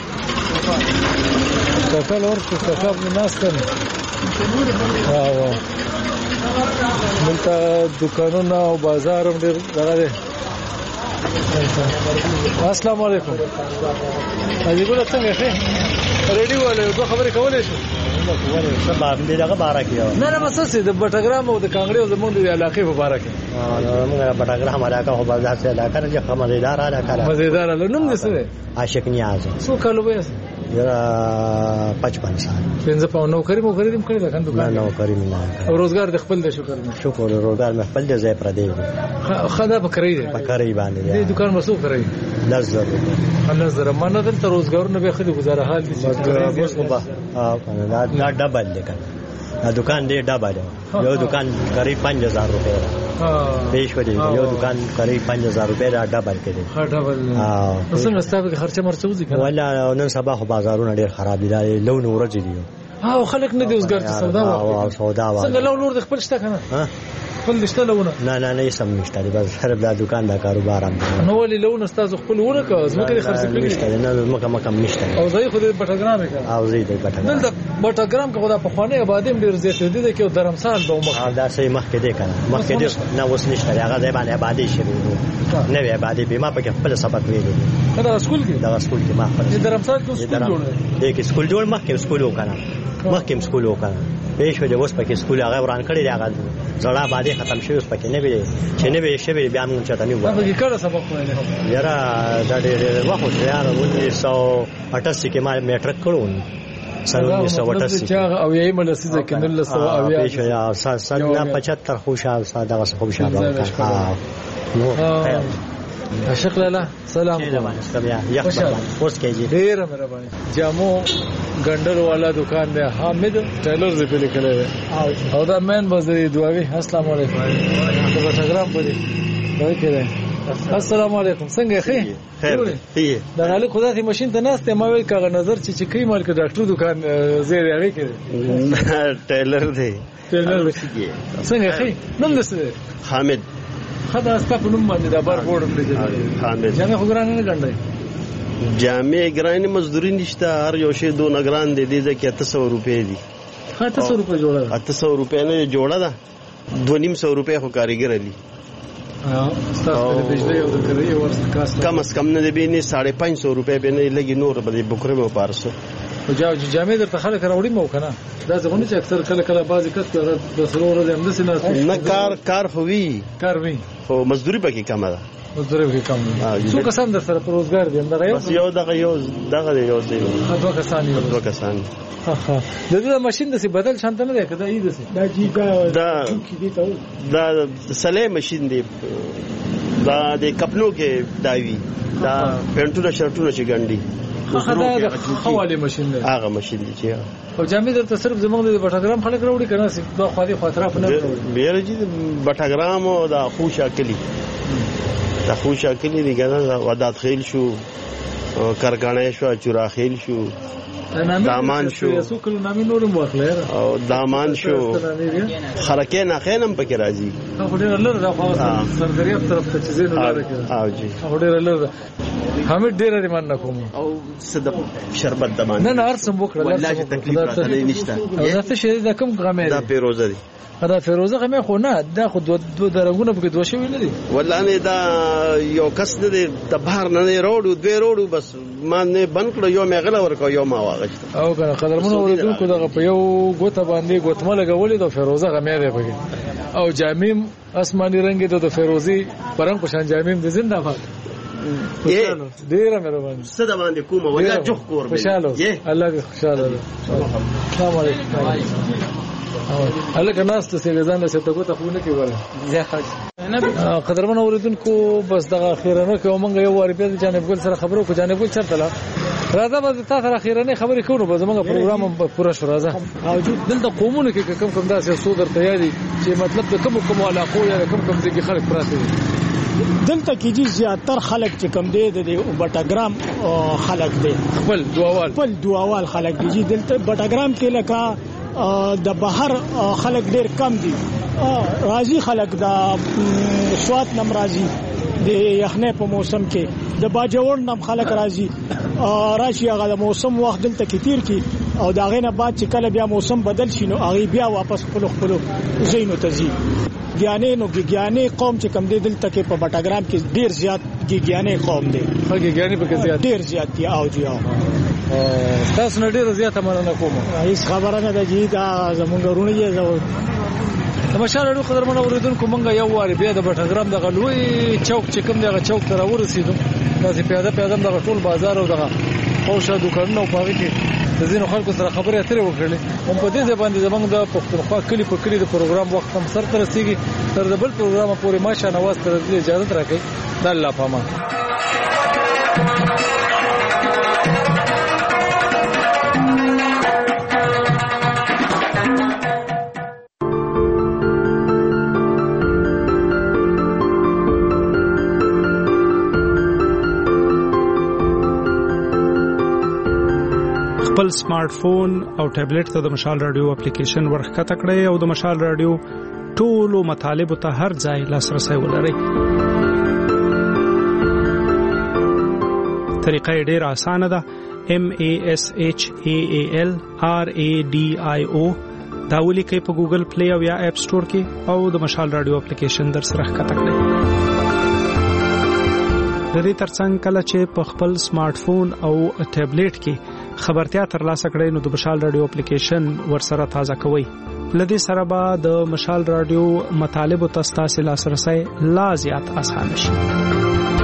کاکل ورته کاکل ناس کنه او ملته دکانونه او بازار هم ډیر دغه السلام علیکم اځي ګل څنګه ښه ریډي وله دوه خبرې کولې شو سبا دې دغه بارا کې نه نه مساسې د بټګرام او د کانګړي او زمونږ د علاقې په بارا کې موږ بټګرام علاقه هو بازار سره علاقه نه چې مزیدار علاقه مزیدار له نوم دې څه عاشق نیاز څو کالو وې یرا پچپن سال پنځه په نوکری مو کړی دم کړی دا کنه دکان نوکری مې نه او روزګار د خپل د شکر شکر روزګار مې خپل د ځای پر دی خدا به کړی دی په کړی باندې دې دکان مسو کړی لزر لزر منه دل تر روزګار نه به خدي گزاره حال دي بس کو با دا دا ډبل دی کنه دا دکان دی ډبل یو دکان قریب پنځه هزار روپے پیش ودی یو دکان قریب پنځه هزار روپے دا ډبل کې دی ها ډبل اصل استاد خرچه مرچو دي کنه ولا نن سبا خو بازارونه ډیر خراب دي لون ورځ دي ها خلک نه دي اوسګر ته سودا او سودا وا څنګه لون ور د خپل شته کنه ها خپل نشته لونه نه نه نه سم نشته بس هر بل دکان دا کاروبار هم نو ولې لون استاد خپل ونه کا زمکه خرڅ کړی نشته نه زمکه مکم نشته او زای خو د بټګرام کې او زای د بټګرام دلته بټګرام کې خدا په خوانه آبادیم ډیر زیات دي چې درمسال به مخ دا سي مخ کې دي کنه مخ کې دي نه وس نشته هغه ځای باندې آبادی شي نه وی آبادی به ما په خپل سبق ویلي دا سکول کې دا سکول کې ما خپل درمسال کې سکول جوړ دی کې سکول جوړ مخ کې سکول وکړه مخ کې سکول وکړه پېښ وجه اوس پکې سکول هغه وران کړی دی هغه زړه آبادی ختم شوی اوس پکې نه وی چې نه وی شي بیا موږ چاته نه وایو هغه کله سبق ویل یاره دا ډېر وخت یاره انیس سو اٹھاسی کې ما میټرک کړو سن انیس سو اٹھاسی او یې ملسیزه کې نل سو او یا پېښ یا سن پچهتر خوشا ساده غس خوشا نو عاشق لاله سلام اوس کېږي ډېر مهرباني جامو ګندل والا دکان دی حامد ټیلر زې په لیکل دی او دا مین بازاري دعاوي السلام علیکم د بټګرام په دی دوی کې دی السلام علیکم څنګه ښه خیر دی دا غالي خدا دې ماشين ته ناس ته ما ویل کاغه نظر چې چې کوي مال کې ډاکټر دکان زیر هغه کې ټیلر دی ټیلر څنګه ښه نوم دې حامد خدا استا په نوم باندې دا بار وړم دې حامد جامې خو ګران نه ګڼای جامې ګران مزدوري نشته هر یو شی دو نگران دي دې ځکه اته سو روپے دي اته سو روپے جوړه اته سو روپے نه جوړه ده دو نیم سو روپے خو کاریګر علی کم از کم نه دی نه ساڑھے پانچ سو روپے به نه لګي نور به بکره مو پارسو او جامې درته خلک راوړي مو کنه دا څنګه چې اکثر کله کله بعضی کس د سرور د هم د سینې نه کار کار خوي کار وی خو مزدوري پکې کم ده مزدوري پکې کم ده څو کسان در سره پر روزګار دي دا یو یو دغه یو دغه یو څه دوه کسان یو دوه کسان ها د دې ماشين د څه بدل شانته نه ده کدا ای د څه دا جیګا دا دا سلې ماشين دی دا د کپلو کې داوی دا پینټونه شرټونه چې ګنډي دا حواله ماشين ده هغه ماشين دي چې او جامې درته صرف زمونږ د بټاګرام خلک راوړي کنه سي دا خو دې خاطر نه راوړي بیره جی بټاګرام او دا خوشا کلی دا خوشا کلی دی کنه ودات خیل شو کرګانې شو چوراخیل شو دامان شو یسو کله نامې نورم واخلې او دامان شو خرکه نه خینم پکې راځي هغه ډېر لږ راځي سردریاب طرف ته چې زینو لاره کې او جی هغه ډېر لږ حمید ډېر دې مان کوم او صد شربت دمان نه نه ارسم وکړه والله چې تکلیف راځي نشته دا څه شي دا کوم غمه دا پیروزه دي دا فیروزه غمه خو نه دا خو دوه دوه درنګونه پکې دوه شوی نه دي والله نه دا یو کس نه دی د بهر نه روډو دوه روډو بس ما نه بند کړ یو مې غلا ورکو یو ما واغشت او کنه قدرمنو اوریدونکو دغه په یو ګوته باندې ګوتمه لګولې د فیروزه غمه دی پکې او جامیم اسماني رنگ د فیروزي پرنګ په شان جامیم د زنده باد ډیره مهرباني ستاسو باندې کومه ولا جوخ کور خوشاله الله دې خوشاله السلام علیکم هلکه ناس ته ځان له ستګو ته خو نه کیږي زه خرج قدرمن اوریدونکو بس دغه اخیرانه کوم موږ یو واری په جانب ګل سره خبرو کو جانب ګل چرته لا راځه به تاسو سره اخیرانه خبرې کوو به زموږ پروګرام پوره شو راځه موجود دلته قومونه کې کم کم داسې سودر تیاری چې مطلب د کوم کوم علاقو یا کوم کوم ځای کې خلک پراته دي دلته کې چې زیاتر خلک چې کم دی د بټاګرام خلک دی خپل دواوال خپل دواوال خلک دي دلته بټاګرام کې لکه د بهر خلک ډیر کم دي راځي خلک د سوات نم راځي د یخنې په موسم کې د باجوړ نم خلک راځي راشي هغه د موسم وخت دلته کې تیر کی او دا غینه بعد چې کله بیا موسم بدل شي نو هغه بیا واپس خپل خپل زینو ته ځي ګیانې نو ګیانې قوم چې کم دی دلته کې په بټاګرام کې ډیر زیات ګیانې قوم دی هغه ګیانې په کې زیات ډیر زیات دی او دی او تاسو نه ډیر زیاته مننه کوم هیڅ خبره نه ده چې دا زمونږ ورونه یې زو د مشال ډېر قدرمن اوریدونکو مونږ یو واری بیا د بټاګرام د غلوي چوک چې کوم دغه چوک ته راورسېدو داسې پیاده پیاده دغه ټول بازار او دغه خوشا دکانونه او پاره کې د ځینو خلکو سره خبرې اترې وکړلې هم په دې باندې زمونږ د پښتونخوا کلی په کلی د پروګرام وخت هم سر تر رسیدي تر د بل پروګرام پورې ماشه نواز تر دې اجازه راکړي د الله پامان خپل سمارټ فون او ټابلیټ ته د مشال رادیو اپلیکیشن ورخکته کړئ او د مشال رادیو ټولو مطالب ته هر ځای لاسرسي ولرئ. طریقه ډیره اسانه ده. M A S H A A L R A D I O دا ولیکئ په ګوګل پلی او یا اپ سٹور کې او د مشال رادیو اپلیکیشن در سره ښکته کړئ. د دې ترڅنګ کله چې په خپل سمارټ فون او ټابلیټ کې خبرتیا ترلاسه کړئ نو د مشال رادیو اپلیکیشن ورسره تازه کوئ. لدې سره به د مشال رادیو مطالب او تاسو لاسرسي لا زیات اسانه شي.